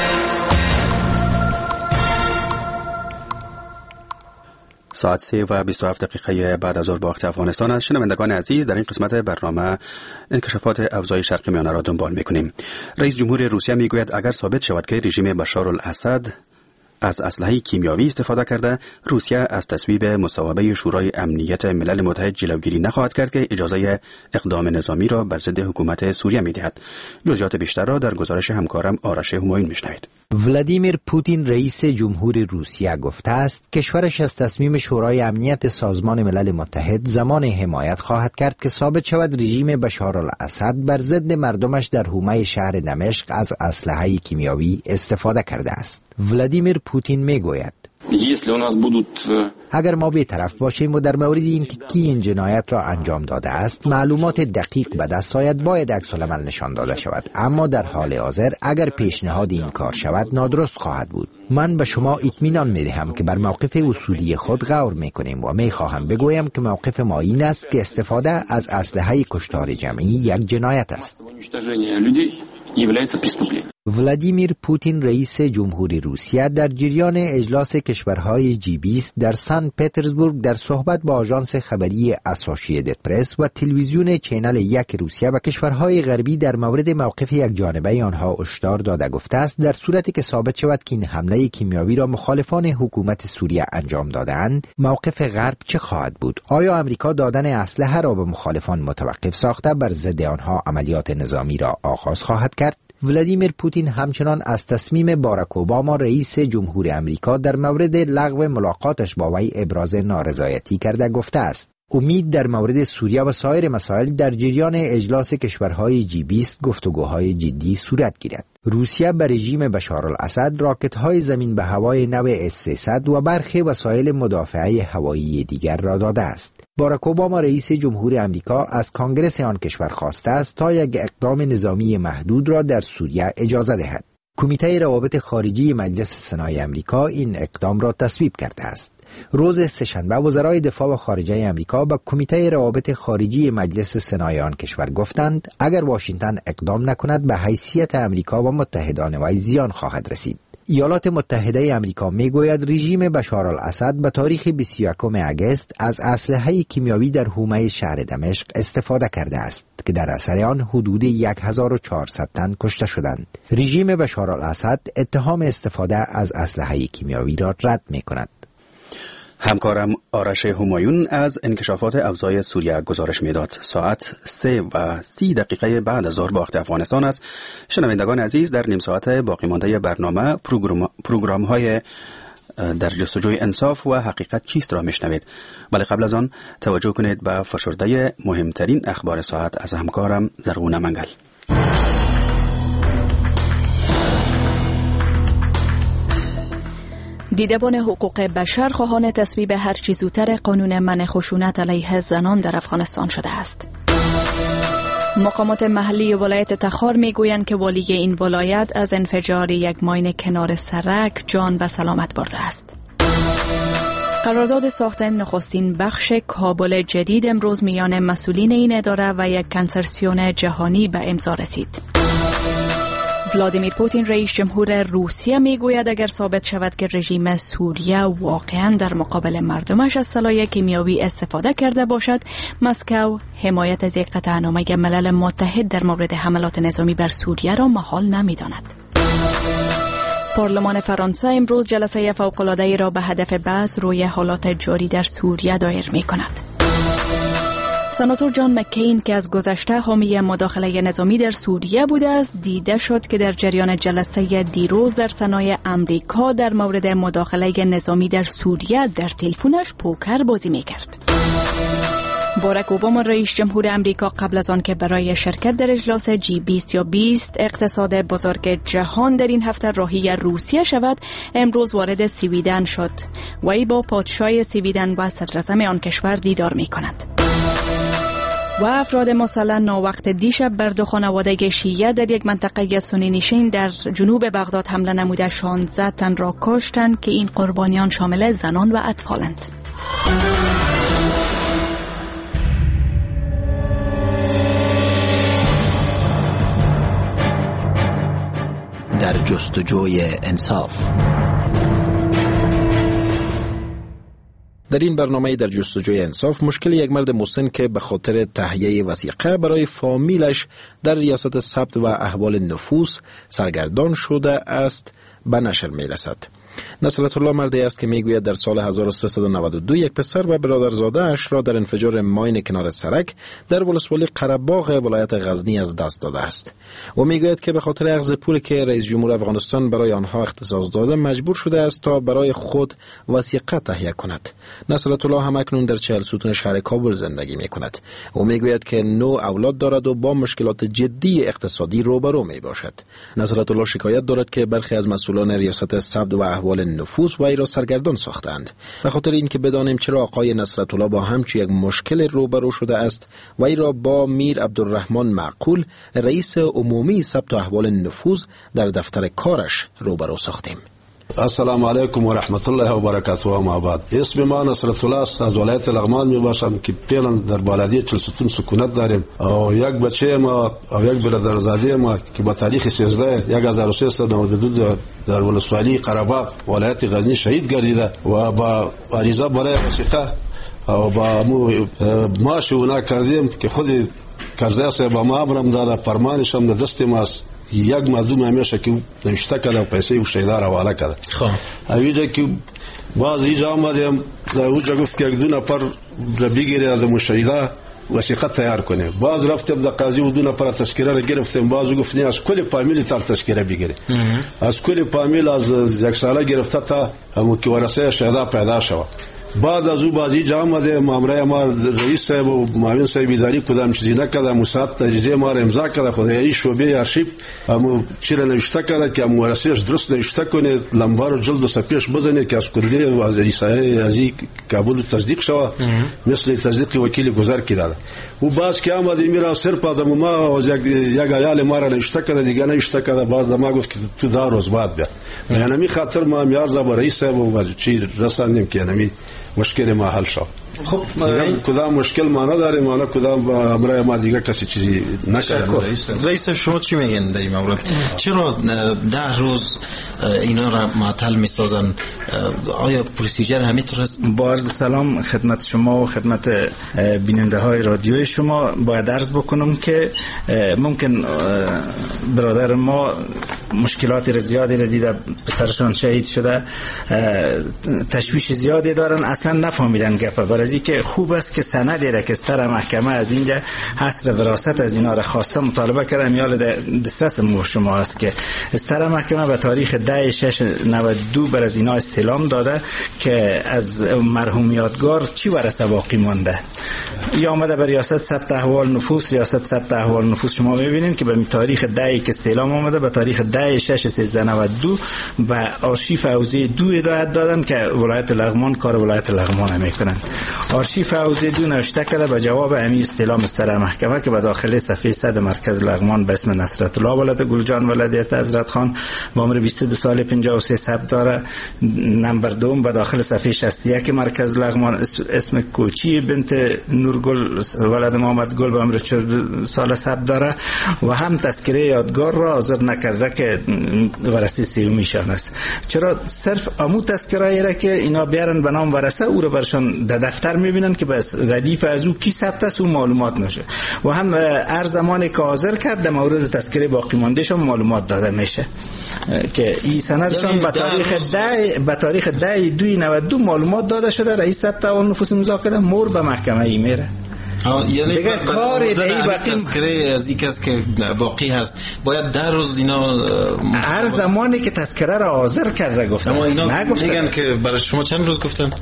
ساعت 3:27 بعد از ظهر با وقت افغانستان است. شنوندگان عزیز، در این قسمت برنامه انکشافات اوضاع شرق میانه را دنبال میکنیم. رئیس جمهور روسیه میگوید اگر ثابت شود که رژیم بشار الاسد از اسلحه کیمیاوی استفاده کرده، روسیه از تصویب مصوبه شورای امنیت ملل متحد جلوگیری نخواهد کرد که اجازه اقدام نظامی را بر ضد حکومت سوریه میدهد. جزئیات بیشتر را در گزارش همکارم آرش همایون میشنوید. ولادیمیر پوتین رئیس جمهور روسیه گفته است کشورش از تصمیم شورای امنیت سازمان ملل متحد زمان حمایت خواهد کرد که ثابت شود رژیم بشار الاسد بر ضد مردمش در حومه شهر دمشق از اسلحه کیمیاوی استفاده کرده است. ولادیمیر پوتین میگوید اگر ما بی‌طرف باشیم و در مورد اینکه کی این جنایت را انجام داده است معلومات دقیق به دست آید، باید عکس‌العمل نشان داده شود، اما در حال حاضر اگر پیشنهاد این کار شود نادرست خواهد بود. من به شما اطمینان می‌دهم که بر موقف اصولی خود غور می‌کنیم و می‌خواهم بگویم که موقف ما این است که استفاده از اسلحه کشتار جمعی یک جنایت است. ولادیمیر پوتین رئیس جمهوری روسیه در جریان اجلاس کشورهای G20 در سن پترزبورگ در صحبت با آژانس خبری اسوسییتد پرس و تلویزیون چینل 1 روسیه و کشورهای غربی در مورد موقف یک جانبه آنها هشدار داده گفته است در صورتی که ثابت شود که این حمله کیمیاوی را مخالفان حکومت سوریه انجام دادند، موقف غرب چه خواهد بود؟ آیا امریکا دادن اسلحه را به مخالفان متوقف ساخته بر ضد آنها عملیات نظامی را آغاز خواهد کرد؟ ولادیمیر پوتین همچنان از تصمیم باراک اوباما رئیس جمهور امریکا در مورد لغو ملاقاتش با وی ابراز نارضایتی کرده گفته است. امید در مورد سوریه و سایر مسائل در جریان اجلاس کشورهای G20 گفتگوهای جدی صورت گیرد. روسیه به رژیم بشار الاسد راکت‌های زمین به هوای نو S-300 و برخی وسایل مدافعه هوایی دیگر را داده است. باراک اوباما رئیس جمهور امریکا از کانگرس آن کشور خواسته است تا یک اقدام نظامی محدود را در سوریه اجازه دهد. کمیته روابط خارجی مجلس سنای امریکا این اقدام را تصویب کرده است. روز سه‌شنبه وزرای دفاع و خارجه امریکا به کمیته روابط خارجی مجلس سنای آن کشور گفتند اگر واشنگتن اقدام نکند به حیثیت امریکا و متحدان وی زیان خواهد رسید. ایالات متحده امریکا میگوید رژیم بشار الاسد به تاریخ 21 اگست از اسلحه کیمیاوی در حومه شهر دمشق استفاده کرده است که در اثر آن حدود 1400 تن کشته شدند. رژیم بشار الاسد اتهام استفاده از اسلحه کیمیاوی را رد می‌کند. همکارم آرش همایون از انکشافات اوضاع سوریه گزارش میداد. ساعت 3:30 بعد از ظهر به وقت افغانستان است. شنوندگان عزیز، در نیم ساعت باقی مانده برنامه پروگرام های در جستجوی انصاف و حقیقت چیست را میشنوید. ولی قبل از آن توجه کنید به فشرده مهمترین اخبار ساعت از همکارم زرغونه منگل. دیدبان حقوق بشر خواهان تصویب هر چه زودتر قانون منع خشونت علیه زنان در افغانستان شده است. مقامات محلی ولایت تخار میگویند که والی این ولایت از انفجار یک ماین کنار سرک جان و سلامت برده است. قرارداد ساخت نخستین بخش کابل جدید امروز میان مسئولین این اداره و یک کنسرسیون جهانی به امضا رسید. ولادیمیر پوتین رئیس جمهور روسیه میگوید اگر ثابت شود که رژیم سوریه واقعا در مقابل مردمش از سلاح کیمیاوی استفاده کرده باشد، مسکو حمایت از یک قطعنامه ملل متحد در مورد حملات نظامی بر سوریه را محال نمی‌داند. پارلمان فرانسه امروز جلسه فوق‌العاده‌ای را به هدف بحث روی حالات جاری در سوریه دایر می‌کند. سناتور جان مکین که از گذشته حامی مداخله نظامی در سوریه بوده است، دیده شد که در جریان جلسه دیروز در سنای امریکا در مورد مداخله نظامی در سوریه در تلفنش پوکر بازی میکرد. باراک اوباما رئیس جمهور امریکا قبل از آن که برای شرکت در اجلاس G20 یا 20 اقتصاد بزرگ جهان در این هفته راهی روسیه شود، امروز وارد سویدن شد. وی با پادشاه سویدن و صدراعظم آن کشور دیدار میکند. و افراد مسلح ناوقت دیشب بر دو خانواده شیعه در یک منطقه سنی نشین در جنوب بغداد حمله نموده 16 تن را کشتند که این قربانیان شامل زنان و اطفالند. در جستجوی انصاف. در این برنامه در جستجوی انصاف مشکل یک مرد مسن که به خاطر تهیه وثیقه برای فامیلش در ریاست ثبت و احوال نفوس سرگردان شده است به نشر می رسد. نصرت الله مردی است که میگوید در سال 1392 یک پسر و برادرزاده اش را در انفجار ماین کنار سرک در ولسوالی قره‌باغ ولایت غزنی از دست داده است. و میگوید که به خاطر اخذ پولی که رئیس جمهور افغانستان برای آنها اختصاص داده مجبور شده است تا برای خود وثیقه تهیه کند. نصرت الله هم اکنون در 40 ستون شهر کابل زندگی میکند. او میگوید که 9 اولاد دارد و با مشکلات جدی اقتصادی روبرو می باشد. نصرت الله شکایت دارد که برخی از مسئولان ریاست ثبت و احوال نفوس وی را سرگردان ساختند. به خاطر اینکه بدانیم چرا آقای نصرت الله با همچین یک مشکل روبرو شده است، وی را با میر عبدالرحمن معقول رئیس عمومی ثبت و احوال نفوس در دفتر کارش روبرو ساختیم. السلام علیکم و رحمت الله و برکاته. و ما بعد اسم ما نصرت الله است، از ولایت لغمان می باشم که فعلا در بلدیه 40 ستون سکونت داریم. و یک بچه ما و یک برادرزاده ما که با تاریخ 13/1392 در ولسوالی قره‌باغ ولایت غزنی شهید گردیده و با عریضه برای وثیقه و با معاش اونا کردیم که خود کرزی صاحب ما امرم داده، فرمانش هم در دست ماست. یک مردم همیشه که نوشته کرده پیسه و شیدار حواله کرده. اویجا که باز اینجا آمدیم اوجا گفت که یک دو نفر را بگیره از مشاهده وثیقه تیار کنه. باز رفتم در قاضی ودونه پر تذکره را گرفتم، باز گفت نه از کل فامیل تا تذکره بگیری. از کل فامیل از یک ساله گرفته تا همون که ورثه شهدا پیدا شد. بعد از او بازی جا آمده، مامورای ما رئیس صاحب و معاون صاحب اداری کدام چیزی نکرده، مساعد تجزیه ما را امضا کرده، خدایی شعبه ارشیو همو چی را نوشته کرده که همو ورثه‌اش درست نوشته کنه، لمبار و جلد و صفحه‌اش بزنه که از کنده و از ایسای ازی کابل تصدیق شود، مثل تصدیق وکیل گذر کرده. و باز که آمده میرا صرف از ما از یک عیال ما را نوشته کرده، دیگه نوشته کرده. باز ما گفت که تو دا روز بعد بیا. یعنی می خاطر ما میارزه با رئیس صاحب و چی رسانیم که یعنی مشکل ما حل شد. خب کدام مشکل ما نداریم، ما کدام امرای ما دیگه کسی چیزی نکرده. رئیس شما چی میگن در این مورد؟ چرا 10 روز اینا را معطل میسازن؟ آیا پروسیجر همینطور است؟ با عرض سلام خدمت شما و خدمت بیننده های رادیوی شما باید عرض بکنم که ممکن برادر ما مشکلات زیادی را دیده، پسرشان شهید شده، تشویش زیادی دارن، اصلا نفهمیدن گپه. برای که خوب است که سندی را که سر محکمه از اینجا حصر وراثت از اینا را خواسته مطالبه کرده، میال دسترس شما است که سر محکمه به تاریخ 10/6/92 بر از اینا استعلام داده که از مرحوم یادگار چی ورثه باقی مانده. یا آمده به ریاست ثبت احوال نفوس، ریاست ثبت احوال نفوس شما میبینید که به تاریخ 10 که استعلام آمده به تاریخ 10/6/1392 به آرشیف حوزه 2 هدایت دادن که ولایت لغمان کار ولایت لغمان میکنن. آرشیف حوزه 2 نوشته کرده به جواب امیر استعلام سر محکمه که به داخل صفحه 100 مرکز لغمان به اسم نصرت الله ولد گلجان ولدیت حضرت خان با عمر 22 سال 53 ثبت داره. نمبر 2 به داخل صفحه 61 مرکز لغمان اسم کوچی بنت نورگل ولد محمد گل به عمر 40 سال ثبت داره و هم تذکره یادگار را حاضر نکرده که ورثه سومیشان است. چرا صرف امو تذکره را که اینا بیارن به نام ورثه او را برشان در دفتر میبینن که بس ردیف از او کی ثبت است و معلومات نشه. و هم هر زمانی که حاضر کرد در مورد تذکره باقی مانده شون معلومات داده میشه که این سندشان به تاریخ 10/2/92 معلومات داده شده. رئیس ثبت احوال نفوس امضا کرده، مور به محکمه ای میره. یعنی دیگه کار تذکره از این کس که باقی هست باید 10 روز اینا هر زمانی که تذکره را حاضر کرده گفتن. اما اینا میگن که برای شما چند روز گفتن؟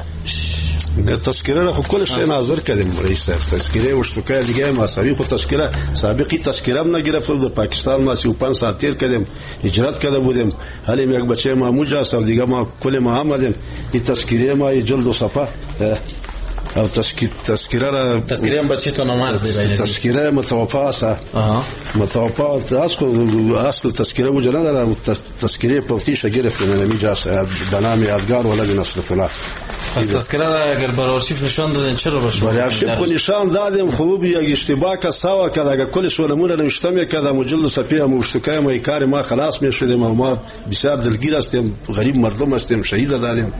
تذکره را خود کلش نظر کردیم رئیس صاحب. تذکره و شتوکای دیگه مساوی خود تذکره سابقی تذکره هم نگرفت. در پاکستان ما 35 سال تیر کردیم، هجرت کرده بودیم، حالا یک بچه ما موجه است دیگه ما کل ما آمدیم. این تذکره ما جلد و صفحه او تذکره هم بچه تو نام هست تذکره متوفا است. متوفا اصل تذکره موجه نداره. تذکره پوتیش گرفتیم نمیجا است به نام یادگار ولد نصرت الله. پس تذکره را اگر برای آرشیف نشان دادن چرا باشه؟ برای آرشیف خود نشان دادیم. خوب یک اشتباه که سوا کرد اگر کلش ولمون نوشته میکردم و جلد صفحه هم اشتکای ما کار ما خلاص میشدیم و ما بسیار دلگیر هستیم، غریب مردم هستیم، شهید دادیم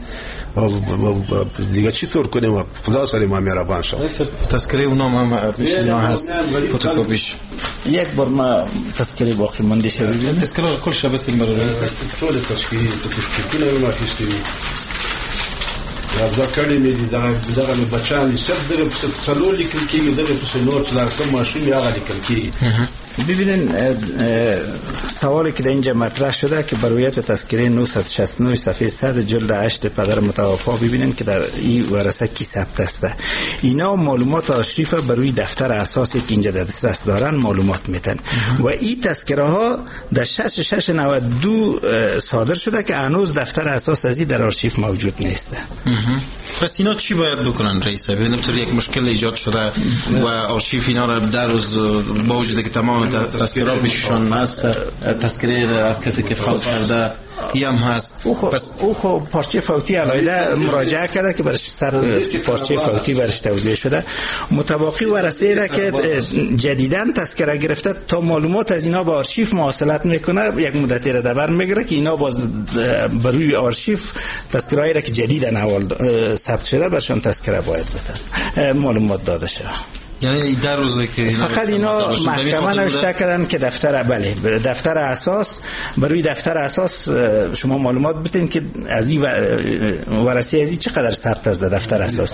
دیگه چی طور کنیم؟ خدا سری ما مهربان شد. تذکره اونام هم پیشنهاد هست فوتوکوپیش. یک بار ما تذکره باقی مانده شد ببینیم. تذکره کل شبه این برای طول تذکره تشکیل ما کیستی دا کړی مې دغه بچان سب دغه څلور لیکل کېږي، دغه پسې نور چې کوم ماشوم یې هغه لیکل کېږي. ببینین سوالی که در اینجا مطرح شده که برویت تذکره 969 صفحه 100 جلد 8 پدر متوفا ببینین که در این ورثه کی ثبت است. اینا معلومات آرشیف بروی دفتر اساسی که اینجا در دسترس دارن معلومات میتن و این تذکره ها در 6/6/92 صادر شده که هنوز دفتر اساس ازی در آرشیف موجود نیست. پس اینا چی باید بکنن رئیس صاحب؟ نمی‌تونه یک مشکل ایجاد شده و آرشیف اینا را در روز با وجود که تمام تذکره پیششان هست، تذکره از کسی که فوت شده هم هست، پس او خب پارچه فوتی علایده مراجعه کرده که برش سر پارچه فوتی برش توزیع شده. متباقی ورثه را که جدیداً تذکره گرفته تا معلومات از اینا با آرشیف مواصلت میکنه، یک مدتی را دبر میگیره که اینا باز بروی آرشیف تذکرهایی را که جدیداً اول ثبت شده برشان تذکره باید بده معلومات داده شده. یعنی در روزی که فقط اینا محکمه نوشته کردن که دفتر اساس، برای دفتر اساس شما معلومات بدین که از این ورثه از این چقدر ثبت است. دفتر اساس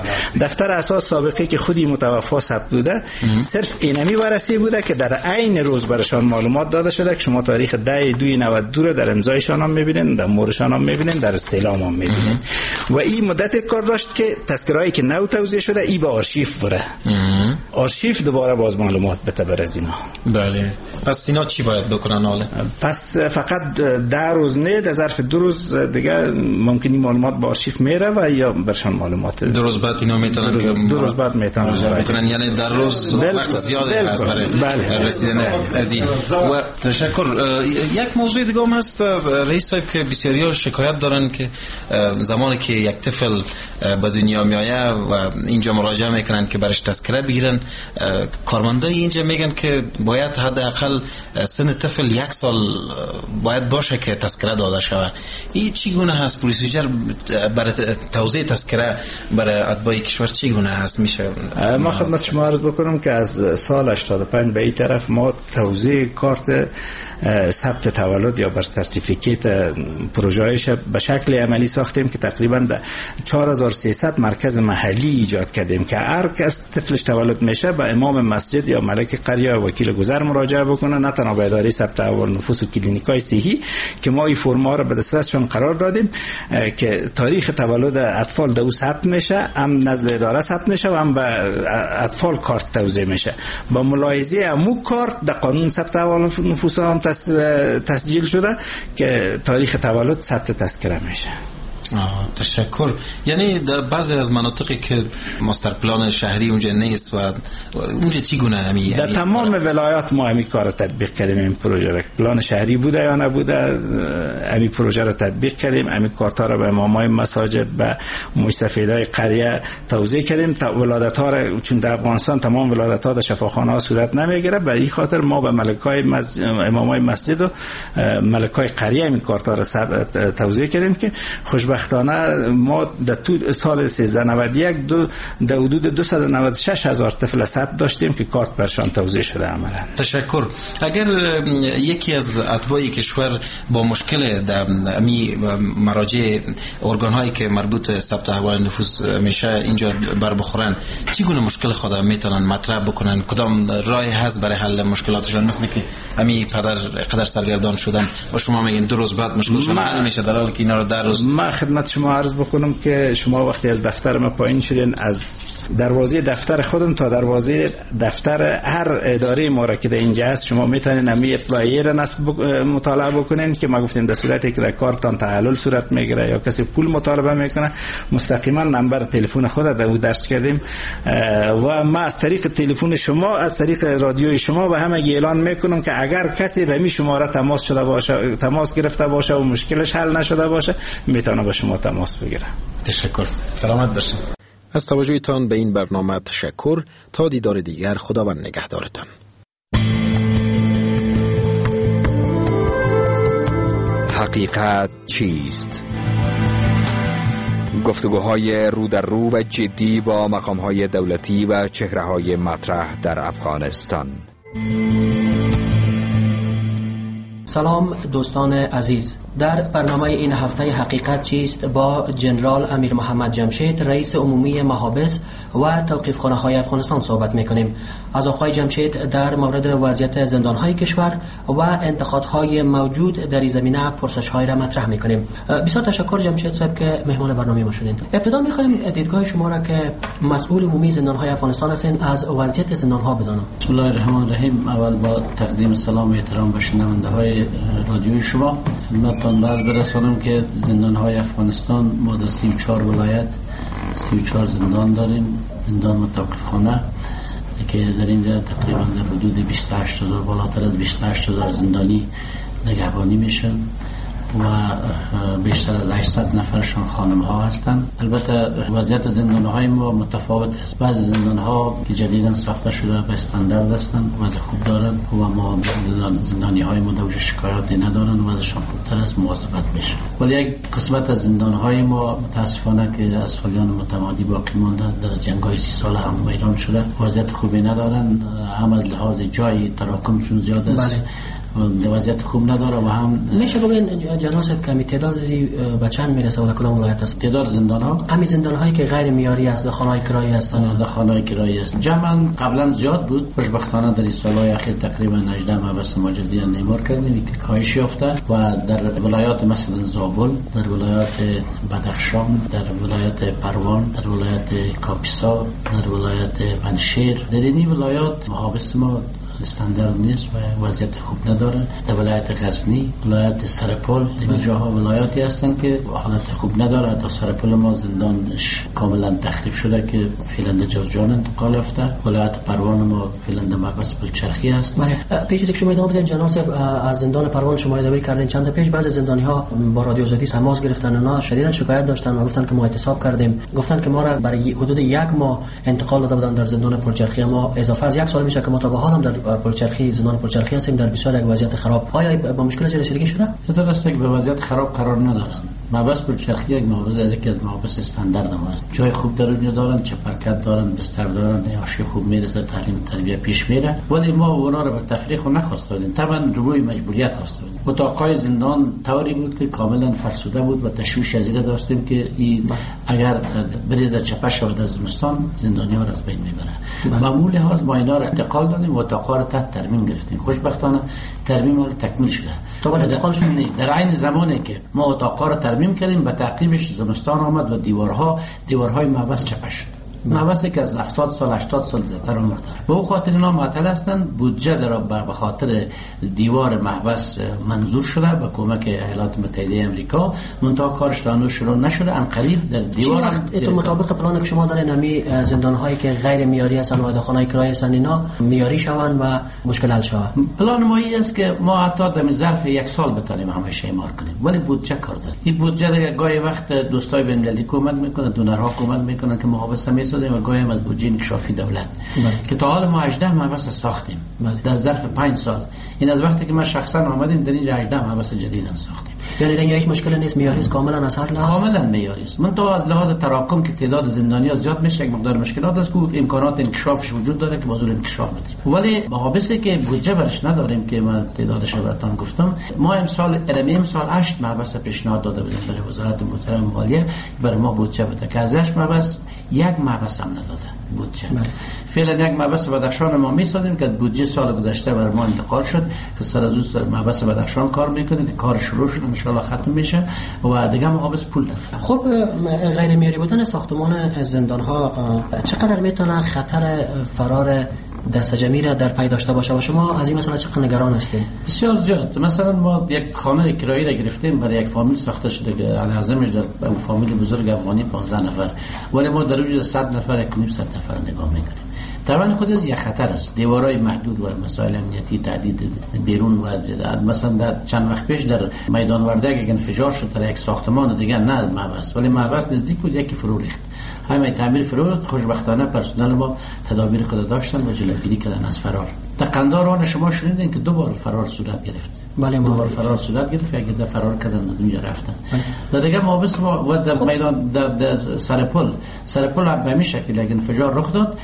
سابقه که خودی متوفا ثبت بوده، صرف اینمی ورثه بوده که در عین روز برشان معلومات داده شده که شما تاریخ 10/2/92 رو در امضایشان هم میبینین، در مورشان هم میبینین، در استعلام هم میبینین. و این مدت کار داشت که تذکرهایی که نو توزیع شده ای به آرشیف بره، آرشیف دوباره باز معلومات بده بر از اینا. بله. پس اینا چی باید بکنن حالا؟ پس فقط 10 روز نه، در ظرف 2 روز دیگه ممکن این معلومات به آرشیف میره و یا برشان معلومات 2 روز بعد اینا میتونن که 2 روز بعد میتونن بکنن، یعنی در روز وقت زیاده هست برای رسیدن از این. و تشکر. یک موضوع دیگه هم هست رئیس صاحب که بسیاری‌ها شکایت دارن که زمانی که یک طفل به دنیا میآید و اینجا مراجعه میکنن که برش تذکره بگیرن، کارمندای اینجا میگن که باید حداقل سن طفل 1 سال باید باشه که تذکره داده شود. این چگونه هست؟ پروسیجر برای توزیع تذکره برای اتباع کشور چگونه هست؟ میشه ما خدمت شما عرض بکنم که از سال 85 به این طرف ما توزیع کارت ثبت تولد یا بر سرتیفیکیت پروژه‌اش به شکل عملی ساختیم که تقریبا 4300 مرکز محلی ایجاد کردیم که هر کس طفلش تولد میشه به امام مسجد یا ملک قریه یا وکیل گذر مراجعه بکنه، نه تنها به اداره ثبت احوال نفوس و کلینیکای صحی که ما این فرما رو به دسترسشون قرار دادیم که تاریخ تولد اطفال دو ثبت میشه، هم نزد اداره ثبت میشه و هم به اطفال کارت توزیع میشه. با ملاحظه امو کارت در قانون ثبت احوال نفوس هم تسجیل شده که تاریخ تولد ثبت تذکره میشه. تشکر. یعنی در بعضی از مناطقی که ماستر پلان شهری اونجا نیست و اونجا چگونه همی در تمام ولایات ما همی کار تطبیق کردیم. این پروژه را پلان شهری بوده یا نبوده همی پروژه را تطبیق کردیم، همی کارتا را به امامای مساجد به مستفیدای قریه توزیع کردیم. ولادت ها را چون در افغانستان تمام ولادت ها در شفاخانه ها صورت نمیگیره، به این خاطر ما به ملکای امامای مسجد و ملکای قریه این کارتا را توزیع کردیم که خوشبختانه ما در طول سال 1391 در حدود 296,000 طفل ثبت داشتیم که کارت برشان توزیع شده عملا. تشکر. اگر یکی از اتباع کشور با مشکل در امی مراجع ارگان هایی که مربوط به ثبت احوال نفوس میشه اینجا بر بخورن، چگونه مشکل خود میتونن مطرح بکنن؟ کدام راهی هست برای حل مشکلاتشون؟ مثل که امی قدر سرگردان شدن و شما میگین 2 روز بعد مشکلشون حل میشه، در حالی که اینا رو 10 روز. ما خدمت شما عرض بکنم که شما وقتی از دفتر ما پایین شدین، از دروازه دفتر خودم تا دروازه دفتر هر اداره ما را که در اینجا هست شما میتونین امی اطلاعیه را مطالعه بکنین که ما گفتیم در صورتی که در کارتان تحلل صورت میگیره یا کسی پول مطالبه میکنه مستقیما نمبر تلفن خود در او درج کردیم و ما از طریق تلفن شما، از طریق رادیوی شما و همه اعلان میکنم که اگر کسی به می شماره تماس گرفته باشه و مشکلش حل نشده باشه میتونه با شما تماس بگیره. تشکر. سلامت باشید. از توجهتان به این برنامه تشکر. تا دیدار دیگر، خداوند نگهدارتان. حقیقت چیست؟ گفتگوهای رو در رو و جدی با مقامهای دولتی و چهره‌های مطرح در افغانستان. سلام دوستان عزیز، در برنامه این هفته حقیقت چیست با جنرال امیر محمد جمشید رئیس عمومی محابس و توقیفخانه های افغانستان صحبت میکنیم. از آقای جمشید در مورد وضعیت زندان های کشور و انتقادهای موجود در این زمینه پرسش های را مطرح میکنیم. بسیار تشکر جمشید صاحب که مهمان برنامه ما شدین. ابتدا میخوایم دیدگاه شما را که مسئول عمومی زندان های افغانستان هستین از وضعیت زندان ها بدانم. بسم الله الرحمن الرحیم. اول با تقدیم سلام و احترام به شنونده های رادیوی شما خدمتتان باز برسانم که زندان های افغانستان ما در 34 ولایت 34 زندان داریم، زندان و توقیفخانه که در اینجا تقریبا در حدود 28,000 بالاتر از 28,000 زندانی نگهبانی میشن و بیشتر از 800 نفرشان خانم ها هستند. البته وضعیت زندان های ما متفاوت است. بعضی زندان ها که جدیداً ساخته شده به استاندارد هستند، وضع خوب دارند و ما زندانی های ما دوش شکایاتی ندارند و وضعشان خوبتر است، مواظبت میشه. ولی یک قسمت از زندان های ما متاسفانه که از سالیان متمادی باقی مانده، در جنگ های 30 ساله هم ویران شده، وضعیت خوبی ندارند، هم از لحاظ جای تراکمشون زیاد است. بله. وضعیت خوب نداره و هم میشه بگین جناب صاحب کمی تعداد به چند میرسه و در کدام ولایت است؟ تعداد زندان ها همین زندان هایی که غیر معیاری است، خانه‌های کرایی هستند. در خانه‌های کرایی است. جمعاً قبلا زیاد بود، خوشبختانه در این سالهای اخیر تقریبا 18 محبس مجددا نمار کردیم که کاهش یافته و در ولایات مثلا زابل، در ولایات بدخشان، در ولایت پروان، در ولایت کاپیسا، در ولایت پنشیر، در این ولایات محابس ما استاندارد نیست و وضعیت خوب نداره. در ولایت غزنی، ولایت سرپل، این جاها ولایاتی هستند که حالت خوب نداره. تا سرپل ما زندانش کاملا تخریب شده که فعلا در جوزجان انتقال یافته. ولایت پروان ما فعلا در محبس بلچرخی است. پیش از اینکه شما ادامه بدین جناب صاحب، از زندان پروان شما ادعا کردین چند پیش بعضی زندانی ها با رادیو آزادی تماس گرفتن، اونا شدیدا شکایت داشتن و گفتن که ما اعتصاب کردیم، گفتن که ما را برای حدود 1 ماه انتقال داده بودن در زندان پلچرخی. ما اضافه از 1 سال میشه که ما تا به حال هم در پلچرخی، زندان پلچرخی هستیم، در بسیار یک وضعیت خراب. آیا با مشکل رسیدگی شده؟ درسته که به وضعیت خراب قرار ندارن. محبس پلچرخی یک محبس از یکی از محبس استاندارد ما است. جای خوب در اونجا دارن، چپرکت دارن، بستر دارن، عاشی خوب میرسه، تعلیم تربیت پیش میره. ولی ما اونا رو به تفریق نخواسته بودیم، طبعا روی مجبوریت خواسته بودیم. اتاقای زندان طوری بود که کاملا فرسوده بود و تشویش از این داشتیم که اگر بریزه چپه شود از زمستان زندانی‌ها را از بین میبره. معمول لحاظ ما اینا را انتقال دادیم و اتاقا را تحت ترمیم گرفتیم. خوشبختانه ترمیم ها تکمیل شده. در عین زمانی که ما اتاقا را ترمیم کردیم به تعقیبش زمستان آمد و دیوارهای محبس چپه شد. محبسی که از 70 سال 80 سال زیادتر عمر داره. به او خاطر اینا معطل هستند. بودجه در به خاطر دیوار محبس منظور شده به کمک ایالات متحده آمریکا، منتها کارش هنوز شروع نشده. ان قریب در دیوار تو مطابق پلان که شما دارین نمی زندان هایی که غیر معیاری هستند و خانه‌های کرایه هستند اینا معیاری شوند و مشکل حل شود. پلان ما است که ما حتی در ظرف 1 سال بتونیم همش اعمار کنیم، ولی بودجه کار داره. این بودجه دیگه گاهی وقت دوستای بین‌المللی کمک میکنن، دونرها کمک میکنن که محابس و گاهی از بودجه انکشافی دولت که تا حال ما 18 محبس ساختیم در ظرف 5 سال. این از وقتی که ما شخصا آمدیم در اینجا 18 محبس جدید ساختیم. یعنی دیگه هیچ مشکلی نیست، معیاری است کاملا از هر لحاظ. کاملا معیاری است. من تا از لحاظ تراکم که تعداد زندانی‌ها زیاد میشه، یک مقدار مشکلات است که امکانات انکشافش وجود داره که موضوع انکشاف بدیم. ولی محابسی که بودجه برش نداریم که من تعدادش رو براتون گفتم، ما امسال 8 محبس پیشنهاد داده بودیم برای وزارت محترم مالیه برای ما بودجه بده که از 8 محبس 1 محبس هم نداده بودجه. فعلا 1 محبس بدخشان ما میسازیم که بودجه سال گذشته بر ما انتقال شد که سر از اون محبس بدخشان کار میکنه که کار شروع شده ان شاء الله ختم میشه و دیگه محبس پول داره. خب غیر معیاری بودن ساختمان زندان ها چقدر میتونه خطر فرار دست جمعی را در پی داشته باشه و شما از این مسئله چقدر نگران هستید؟ بسیار زیاد. مثلا ما یک خانه کرایی را گرفتیم برای یک فامیل ساخته شده که اعظمش در اون فامیل بزرگ افغانی 15 نفر، ولی ما در وجود 100 نفر 100 نفر نگاه میکنیم. طبعا خود از یک خطر است. دیوارهای محدود و مسائل امنیتی تعدید بیرون و مثلا در چند وقت پیش در میدان وردگ یک انفجار شد در یک ساختمان دیگه، نه محبس ولی محبس نزدیک بود یکی فرو ریخت. همه تعمیر فرو ریخت. خوشبختانه پرسنل ما تدابیر خود داشتن و جلوگیری کردن از فرار. در قندار آن شما شنیدین که 2 بار فرار صورت گرفت. بله 2 بار فرار صورت گرفت، یک ده فرار کردن و اونجا رفتن. در دیگه محبس ما و در میدان در سرپل به همین شکل یک انفجار رخ داد،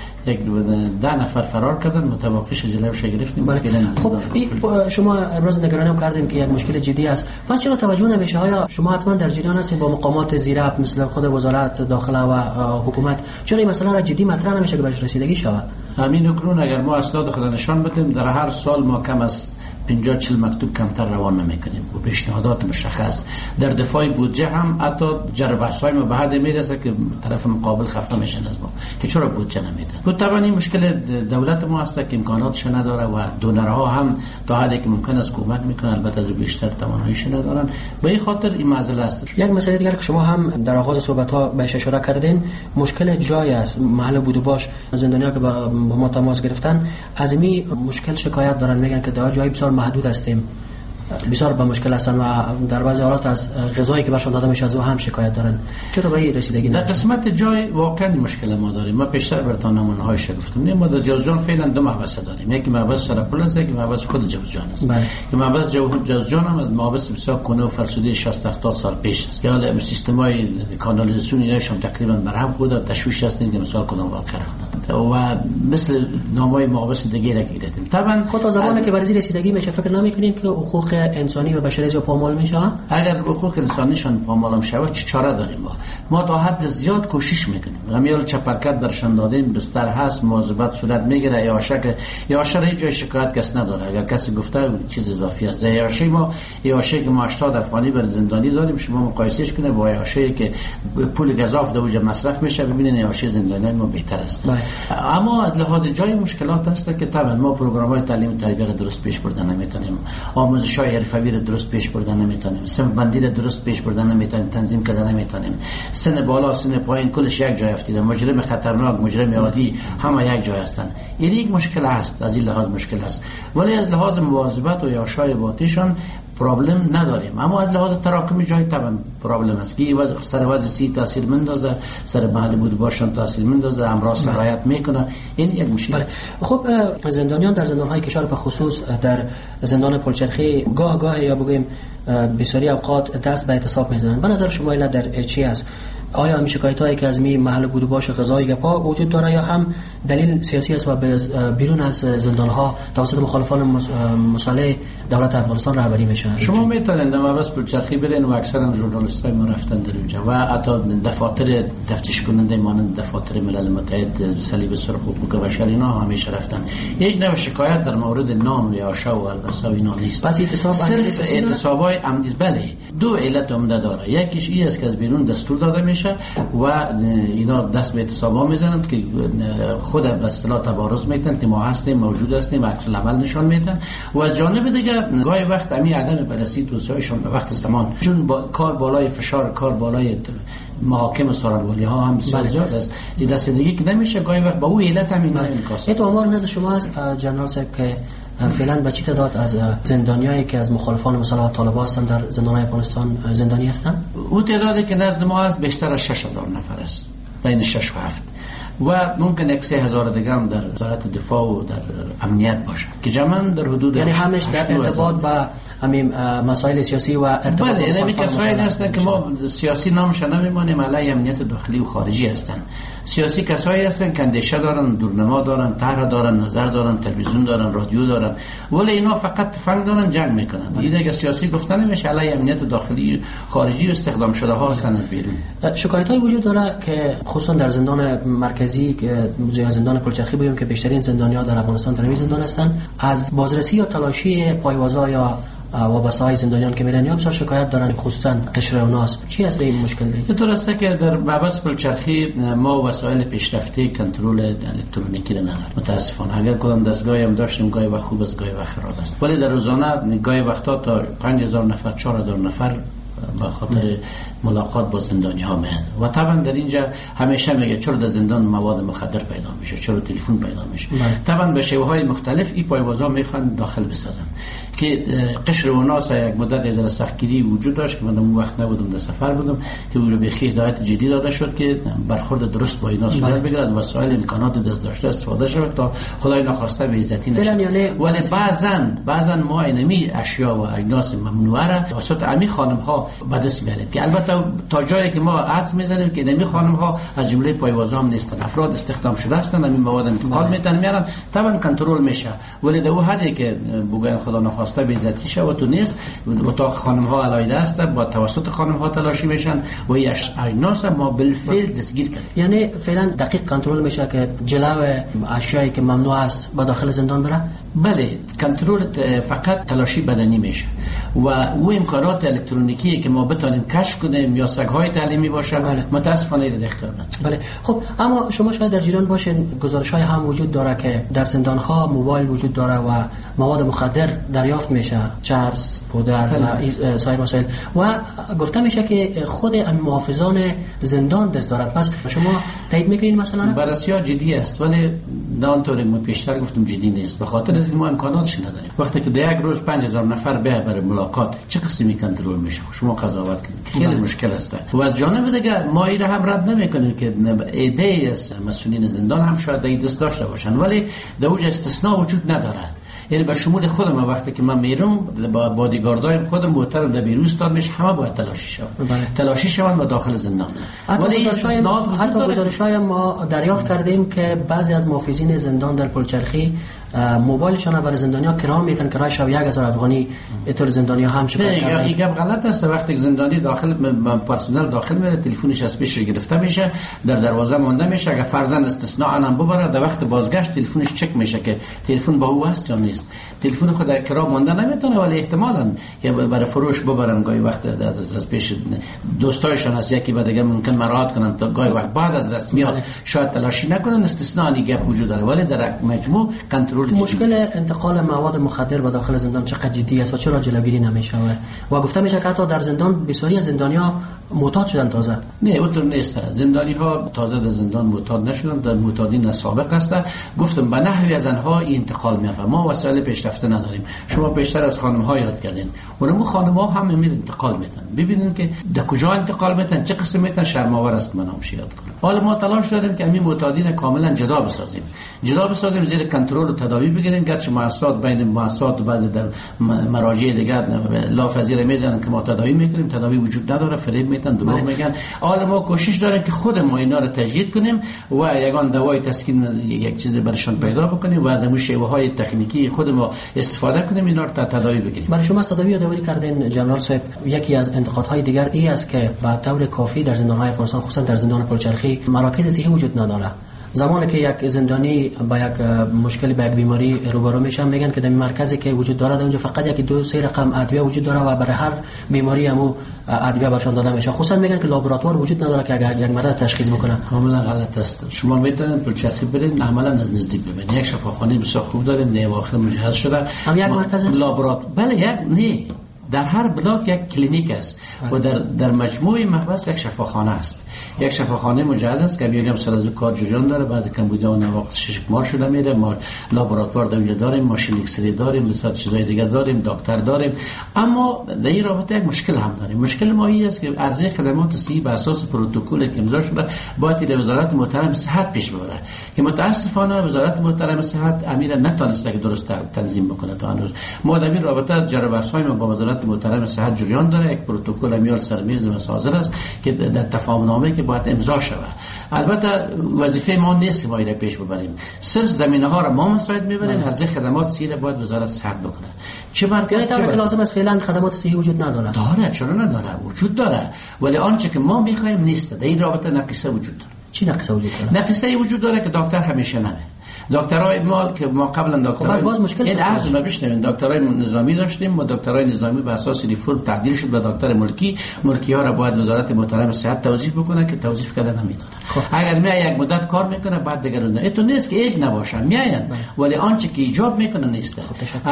10 نفر فرار کردن، متوقعش جلوش گرفتیم. خب شما ابراز نگرانی کردین که یک مشکل جدی است. پس چرا توجه نمیشه؟ آیا شما حتما در جریان هستید با مقامات زیراب مثل خود وزارت داخله و حکومت، چرا این مسئله را جدی مطرح نمیشه که بهش رسیدگی شود؟ همین نکرون اگر ما اسناد خود نشان بدیم در هر سال ما کم از 50-40 مکتوب کمتر روان نمیکنیم و پیشنهادات مشخص در دفاع بودجه هم حتی جربه‌های ما به حد میرسه که طرف مقابل خفه میشن از ما که چرا بودجه نمیده. خب طبعا این مشکل دولت ما هست که امکاناتش نداره و دونرها هم تا حدی که ممکن است کمک میکنن، البته بیشتر تواناییش ندارن. به این خاطر این مسئله است. یک مسئله دیگر که شما هم در آغاز صحبت ها بهش اشاره کردین، مشکل جای است. محل بود و باش زندانی‌ها که با ما تماس گرفتن از این مشکل شکایت دارن، میگن که در جای بسیار محدود هستیم. بسیار به مشکل هستن و در بعضی حالات از غذایی که برشان داده میشه از او هم شکایت دارن. چرا به این رسیدگی در قسمت جای واقعا مشکل ما داریم. ما پیشتر براتون نمونه هایش گفتم. ما در جوزجان فعلا دو محبس داریم، یکی محبس سرپل است، یکی محبس خود جوزجان است. که محبس جوزجان هم از محبس بسیار کنه و فرسوده 60-70 سال پیش است که حالا سیستمای کانالیزاسیون ایناش هم تقریبا برهم بوده، تشویش هست که مثال کدام واقع و مثل نامای محبس دیگه را گرفتیم. طبعا خود از زمانی که برای رسیدگی میشه فکر نمیکنین که حقوق انسانی و بشری پامال میشه؟ اگر حقوق انسانیشان پامال هم شود چه چاره داریم؟ ما تا حد زیاد کوشش میکنیم. همیال چپرکت برشان دادیم، بستر هست، مواظبت صورت میگیره. یاشر هیچ جای شکایت کس نداره. اگر کسی گفته چیز اضافی است، یاشی ما یاشی که ما 80 افغانی بر زندانی داریم، شما مقایسهش کنید با یاشی که پول گزاف دوجه مصرف میشه، ببینید یاشی زندانی ما بهتر است. اما از لحاظ جای مشکلات هست که طبعا ما پروگرام‌های تعلیم تربیت درست پیش بردن نمیتونیم، آموزش‌های حرفه‌ای درست پیش بردن نمیتونیم، صنف بندی درست پیش بردن نمیتونیم، تنظیم کردن نمیتونیم. سن بالا سن پایین کلش یک جای افتیده، مجرم خطرناک مجرم عادی همه یک جای هستن. این یک مشکل است، از این لحاظ مشکل است. ولی از لحاظ مواظبت و یاشای باتیشان پرابلم نداریم، اما از لحاظ تراکمی جای طبعا پرابلم است که سر وضع سی تاثیر مندازه، سر محل بود باشان تاثیر مندازه، امراض سرایت میکنه. این یک مشکل. خب زندانیان در زندان‌های کشور به خصوص در زندان پلچرخی گاه یا بگویم بسیاری اوقات دست به اعتصاب میزنند. به نظر شما علت در چی است؟ آیا همین شکایتایی که از می محل بود باش غذای گپا وجود داره یا هم دلیل سیاسی است و بیرون از زندان‌ها توسط مخالفان مسلح دولت افغانستان رهبری میشن؟ شما میتونید محبس پلچرخی برین و اکثرا ژورنالیستای ما رفتن در اونجا و حتی دفاتر تفتیش کننده مانند دفاتر ملل متحد، صلیب سرخ، حقوق بشر اینا همیشه رفتن. هیچ نوع شکایت در مورد نام یا شو و البسه اینا نیست. پس صرف اعتصابای عمدی. بله، دو علت عمده داره. یکیش این است که از بیرون دستور داده میشه و اینا دست به اعتصابا میزنند که خود به اصطلاح تبارز میکنن که ما هستیم، موجود هستیم، عکس العمل نشان میدن. و از جانب دیگه گاهی وقت همین عدم بررسی توصیه‌شون به وقت زمان، چون کار بالای فشار، کار بالای محاکم و سارالوالی ها هم بسیار زیاد است، این رسیدگی که نمیشه گاهی وقت با اون علت هم این انعکاس. تو آمار نزد شما است جنرال صاحب که فعلا به چه تعداد از زندانیایی که از مخالفان مسلح و طالبان هستند در زندان‌های افغانستان زندانی هستند؟ اون تعدادی که نزد ما هست بیشتر از 6000 نفر است، بین 6 و 7 و ممکن 3000 دیگه هم در وزارت دفاع و در امنیت باشه که جمعاً در حدود، یعنی همش در ارتباط با همین مسائل سیاسی و ارتباط با یعنی کسایی هستند که ما سیاسی نامش نمیمانیم، علیه امنیت داخلی و خارجی هستند. سیاسی کسایی هستند که اندیشه دارن، دورنما دارن، طرح دارن، نظر دارن، تلویزیون دارن، رادیو دارن، ولی اینا فقط تفنگ دارن، جنگ میکنن. این دیگه سیاسی گفتن نمیشه، علیه امنیت داخلی خارجی و استخدام شده ها هستند از بیرون. شکایت‌های وجود داره که خصوصا در زندان مرکزی که زندان پلچرخی بگیم که بیشترین زندانیان در افغانستان در این زندان هستند، از بازرسی یا تلاشی پایوازا یا وابسته های زندانیان که میرن یا بسیار شکایت دارن، خصوصا قشر اوناس. چی هست این مشکل دیگه؟ اینطور است که در محبس پلچرخی ما وسایل پیشرفته کنترل الکترونیکی نداریم متاسفانه. اگر کدام دستگاهی هم داشتیم گاهی وقت خوب است، گاهی وقت خراب است. ولی در روزانه گاهی وقتا تا 5000 نفر 4000 نفر به خاطر ملاقات با زندانی ها میان و طبعا در اینجا همیشه میگه چرا در زندان مواد مخدر پیدا میشه، چرا تلفن پیدا میشه. طبعا به شیوه های مختلف این پایوازا میخوان داخل بسازن که قشر وناس یک مدت از سختگیری وجود داشت که من اون وقت نبودم، در سفر بودم که اون رو به هدایت جدی داده شد که برخورد درست با اینا صورت بگیره، از وسایل امکانات دست داشته استفاده شود تا خدای نخواسته به عزتی نشه. ولی بعضا ما اینمی اشیا و اجناس ممنوعه را واسط امی خانم ها به دست میاریم که البته تا جایی که ما عدس میزنیم که اینمی خانم ها از جمله پایوازا هم نیستن، افراد استخدام شده هستند، همین مواد انتقال میتن میارن، طبعا کنترل میشه. ولی در اون حدی که بگن خدا نخواسته به عزتی شود تو نیست، اتاق خانم ها علایده است، با توسط خانم ها تلاشی میشن و اجناس ما بالفعل دستگیر کردیم. یعنی فعلا دقیق کنترل میشه که جلو اشیایی که ممنوع است به داخل زندان بره؟ بله، کنترل فقط تلاشی بدنی میشه و او امکانات الکترونیکی که ما بتونیم کشف کنیم یا سگ‌های تعلیمی باشه متاسفانه در اختیار نداریم. بله. خب اما شما شاید در جریان باشین گزارش‌های هم وجود داره که در زندان‌ها موبایل وجود داره و مواد مخدر دریافت میشه، چرس، پودر و سایر مسائل و گفته میشه که خود محافظان زندان دست دارد. پس شما تایید میکنین مثلا؟ بررسی‌ها جدی است ولی نه آنطوری ما پیشتر گفتم جدی نیست، به خاطر اینکه ما امکاناتش نداریم. وقتی که در یک روز 5000 نفر برای ملاقات چه قسمی کنترل میشه؟ شما قضاوت کنید، خیلی مشکل است. و از جانب دیگر ما این هم رد نمیکنیم که ایده از مسئولین زندان هم شاید این دست داشته باشن، ولی در اوج استثناء وجود نداره. یعنی به شمول خودم وقتی که من میرم با بادیگاردای خودم محترم در بیرون استاد میشه، همه باید تلاشی شوند و داخل زندان. حتی گزارش‌های ما دریافت کردیم که بعضی از محافظین زندان در پلچرخی موبایلشان برای زندانی‌ها کرایه میتن، کرایه شب 1000 افغانی طور زندانی‌ها هم شکایت کردن. این گپ غلط است. وقتی زندانی داخل پرسنل داخل میره، تلفنش از پیش گرفته میشه، در دروازه مونده میشه. اگر فرضاً استثناء هم ببره، در وقت بازگشت تلفنش چک میشه که تلفن با او است یا نیست. تلفن خود در کرایه مونده نمیتونه، ولی احتمالاً که برای فروش ببرن گاهی وقت از پیش دوستایشان از یکی بعد دیگه ممکن مراعات کنن تا گاهی وقت بعد از رسمیات شاید تلاشی نکنن. استثناء گپ وجود داره، ولی در مجموع کنترل. مشکل انتقال مواد مخدر به داخل زندان چقدر جدی است و چرا جلوگیری نمیشه؟ و گفته میشه که حتی در زندان بسیاری از زندانی‌ها معتاد شدن تازه. نه اونطور نیست. زندانی‌ها تازه در زندان معتاد نشدن، در معتادین سابق هستند. گفتم به نحوی از آنها انتقال می‌یافته. ما وسایل پیشرفته نداریم. شما پیشتر از خانم‌ها یاد کردین. اونم خانم‌ها هم میرن انتقال میدن. ببینید که در کجا انتقال میدن، چه قسم میدن، شرم‌آور است. من هم یاد کنم. حالا ما تلاش داریم که همین معتادین کاملا جدا بسازیم، زیر کنترل و تداوی بگیریم. گرچه مؤسسات بین مؤسسات و بعضی در مراجع دیگر لافزیر میزنن که ما تداوی میکنیم، تداوی وجود نداره، فریب میتن، دروغ میگن. حالا ما کوشش داریم که خود ما اینا رو تجدید کنیم و یگان دوای تسکین یک چیزی برشان پیدا بکنیم و از همون شیوه های تکنیکی خود ما استفاده کنیم، اینا رو تداوی بگیریم. برای شما تداوی یادآوری کردین جنرال صاحب. یکی از انتقادهای دیگر این است که به طور کافی در زندان‌های افغانستان خصوصا در زندان پلچرخی مراکز صحی وجود نداره. زمانی که یک زندانی با یک مشکلی با یک بیماری روبرو میشن، میگن که در مرکزی که وجود داره در اونجا فقط یکی 2-3 رقم ادویه وجود داره و برای هر بیماری همو ادویه برشان داده میشه. خصوصا میگن که لابراتوار وجود نداره که اگر یک مرض تشخیص بکنه. کاملا غلط است. شما میتونید پلچرخی برید عملا از نزدیک ببینید. یک شفاخانه بسیار خوب داریم، نیواخر مجهز شده. هم یک مرکز است. لابراتوار بله یک نه. در هر بلاک یک کلینیک است و در مجموع محبس یک شفاخانه است. یک شفاخانه مجهز است که میگم سر از کار جریان داره. بعضی کمبودها و نواقص شکمار شده میره. ما لابراتوار در اونجا داریم، ماشین اکسری داریم، بسیار چیزای دیگه داریم، دکتر داریم. اما در این رابطه یک مشکل هم داریم. مشکل ما این است که عرضه خدمات صحی بر اساس پروتکلی که امضا شده باید در وزارت محترم صحت پیش ببره که متاسفانه وزارت محترم صحت امیر نتونسته که درست تنظیم بکنه تا هنوز. ما در این رابطه جربه‌های ما با وزارت محترم صحت جریان داره. یک پروتکل میال سر میز و حاضر است که در تفاهم نامه که باید امضا شود. البته وظیفه ما نیست که ما اینو پیش ببریم. صرف زمینه‌ها را ما مساعد می‌بریم. عرضه خدمات صحی را باید وزارت صحت بکنه. چه مرکزی که لازم است فعلا خدمات صحی وجود نداره. داره، چرا نداره؟ وجود داره. ولی آنچه که ما می‌خوایم نیست. در این رابطه نقصه وجود داره. چی نقصه وجود داره؟ نقصه وجود داره که دکتر همیشه نمیه. دکترای ما که ما قبلا دکترای باز مشکل این عرض ما بشنوین دکترای نظامی داشتیم. ما دکترای نظامی به اساس ریفورم تبدیل شد به دکتر ملکی ها را باید وزارت محترم صحت توظیف بکنه که توظیف کرده نمیتونه. اگر میای یک مدت کار میکنه بعد دیگه نه تو نیست که ایج نباشه میاین، ولی آنچه که ایجاب میکنه نیست.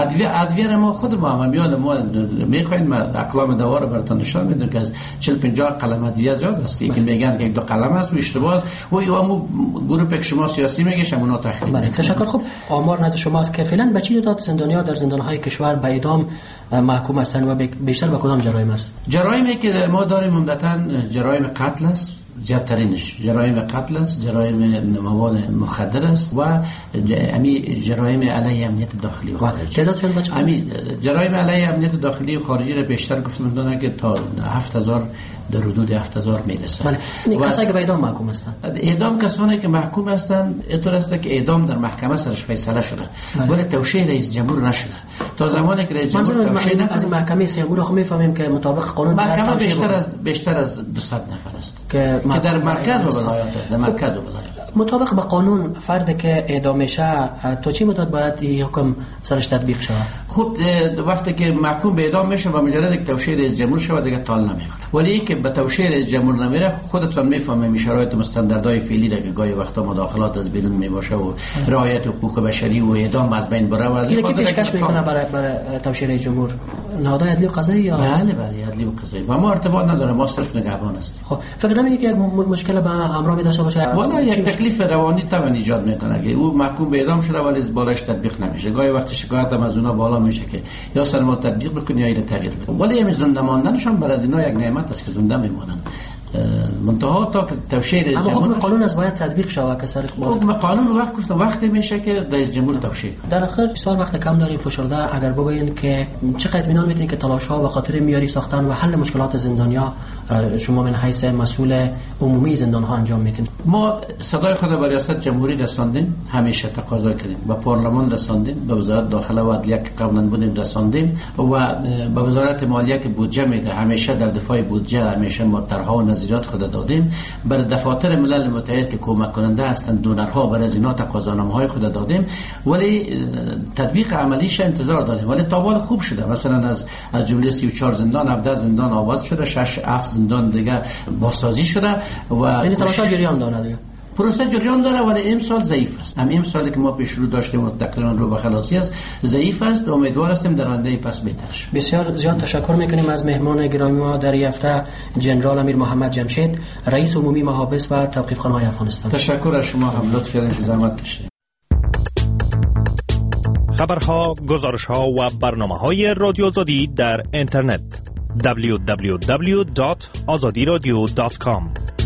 ادویه ما خود ما میال ما میخواین ما اقلام دوا رو براتون نشون میدم که از 40-50 قلم ادویه زیاد است. یکی میگن که 2 قلم است و اشتباه و اون گروه که شما سیاسی میگه شما تخریب. تشکر. خب آمار نزد شماست که فعلا به چه تعداد زندانی‌ها در زندان‌های کشور به اعدام محکوم هستند و بیشتر به کدام جرایم است؟ جرایمی که ما داریم عمدتاً جرایم قتل است، زیادترینش جرایم قتل است، جرایم مواد مخدر است و امی جرایم علیه امنیت داخلی و خارجی. تعدادشون بچه امی جرایم علیه امنیت داخلی و خارجی را بیشتر گفتم دادن که تا 7000 در حدود 7000 میرسه. بله. این کسایی که به اعدام محکوم هستند. اعدام کسانی که محکوم هستند اینطور است که اعدام در محکمه سرش فیصله شده. ولی توشیح رئیس جمهور نشده. تا زمانی که رئیس جمهور توشیح نکنه از محکمه سیامور خو میفهمیم که مطابق قانون محکمه بیشتر از 200 نفر است که در مرکز و ولایات است. در مرکز و ولایات مطابق با قانون فرد که اعدام میشه تا چه مدت باید این حکم سرش تطبیق شود؟ خب وقتی که محکوم به اعدام میشه و مجرد که توشیح رئیس جمهور شود دیگه تال نمیخوره. ولی که به توشیح رئیس جمهور نمیره خودتون میفهمید شرایط مستندردهای فعلی را که گاهی وقتا مداخلات از بیرون میباشه و رعایت حقوق بشری و اعدام از بین بره و از این که پیشکش میکنه برای توشیح رئیس جمهور نهادهای عدلی و قضایی یا بله عدلی و قضایی و ما ارتباط نداره، ما صرف نگهبان هستیم. خب فکر نمی‌کنی که یک مشکل با همراه می داشته باشه؟ والا یک تکلیف روانی طبعا ایجاد میکنه که او محکوم به اعدام شده ولی بالایش تطبیق نمیشه. گاهی وقت شکایت هم از اونها بالا میشه که یا سر ما تطبیق بکنی یا اینو تغییر بدی. ولی همین زنده ماندنشان بر از اینا یک نعمت است که زنده میمونن. منتها تا که توشیر اما حکم قانون از باید تطبیق شود که سر حکم قانون وقتی میشه که رئیس جمهور توشیر. در آخر بسیار وقت کم داریم فشرده، اگر بگوین که چقدر اطمینان میتونین که تلاش ها به خاطر معیاری ساختن و حل مشکلات زندانیا شما من حیث مسئول عمومی زندان ها انجام میدین؟ ما صدای خود به ریاست جمهوری رساندیم، همیشه تقاضا کردیم، به پارلمان رساندیم، به وزارت داخله و عدلیه که قبلا بودیم رساندیم و به وزارت مالیه که بودجه میده همیشه در دفاع بودجه همیشه ما طرح‌ها و نظریات خود دادیم. بر دفاتر ملل متحد که کمک کننده هستند دونرها بر از اینا تقاضانامه‌های خود دادیم ولی تطبیق عملیش انتظار داریم. ولی تا حال خوب شده، مثلا از جمله 34 زندان 17 زندان آواز شده، 6 زندان دیگه بازسازی شده و این تلاش جریان داره دیگه. پروسه جریان داره ولی امسال ضعیف است. این سالی که ما پیش رو داشتیم و تقریبا رو به خلاصی است ضعیف است و امیدوار هستیم در آینده پس بهتر شه. بسیار زیاد تشکر میکنیم از مهمان گرامی ما در هفته جنرال امیر محمد جمشید، رئیس عمومی محابس و توقیفخانه‌های افغانستان. تشکر از شما هم، لطف کردین که زحمت کشیدید. خبرها، گزارش‌ها و برنامه‌های رادیو آزادی در اینترنت www.azadiradio.com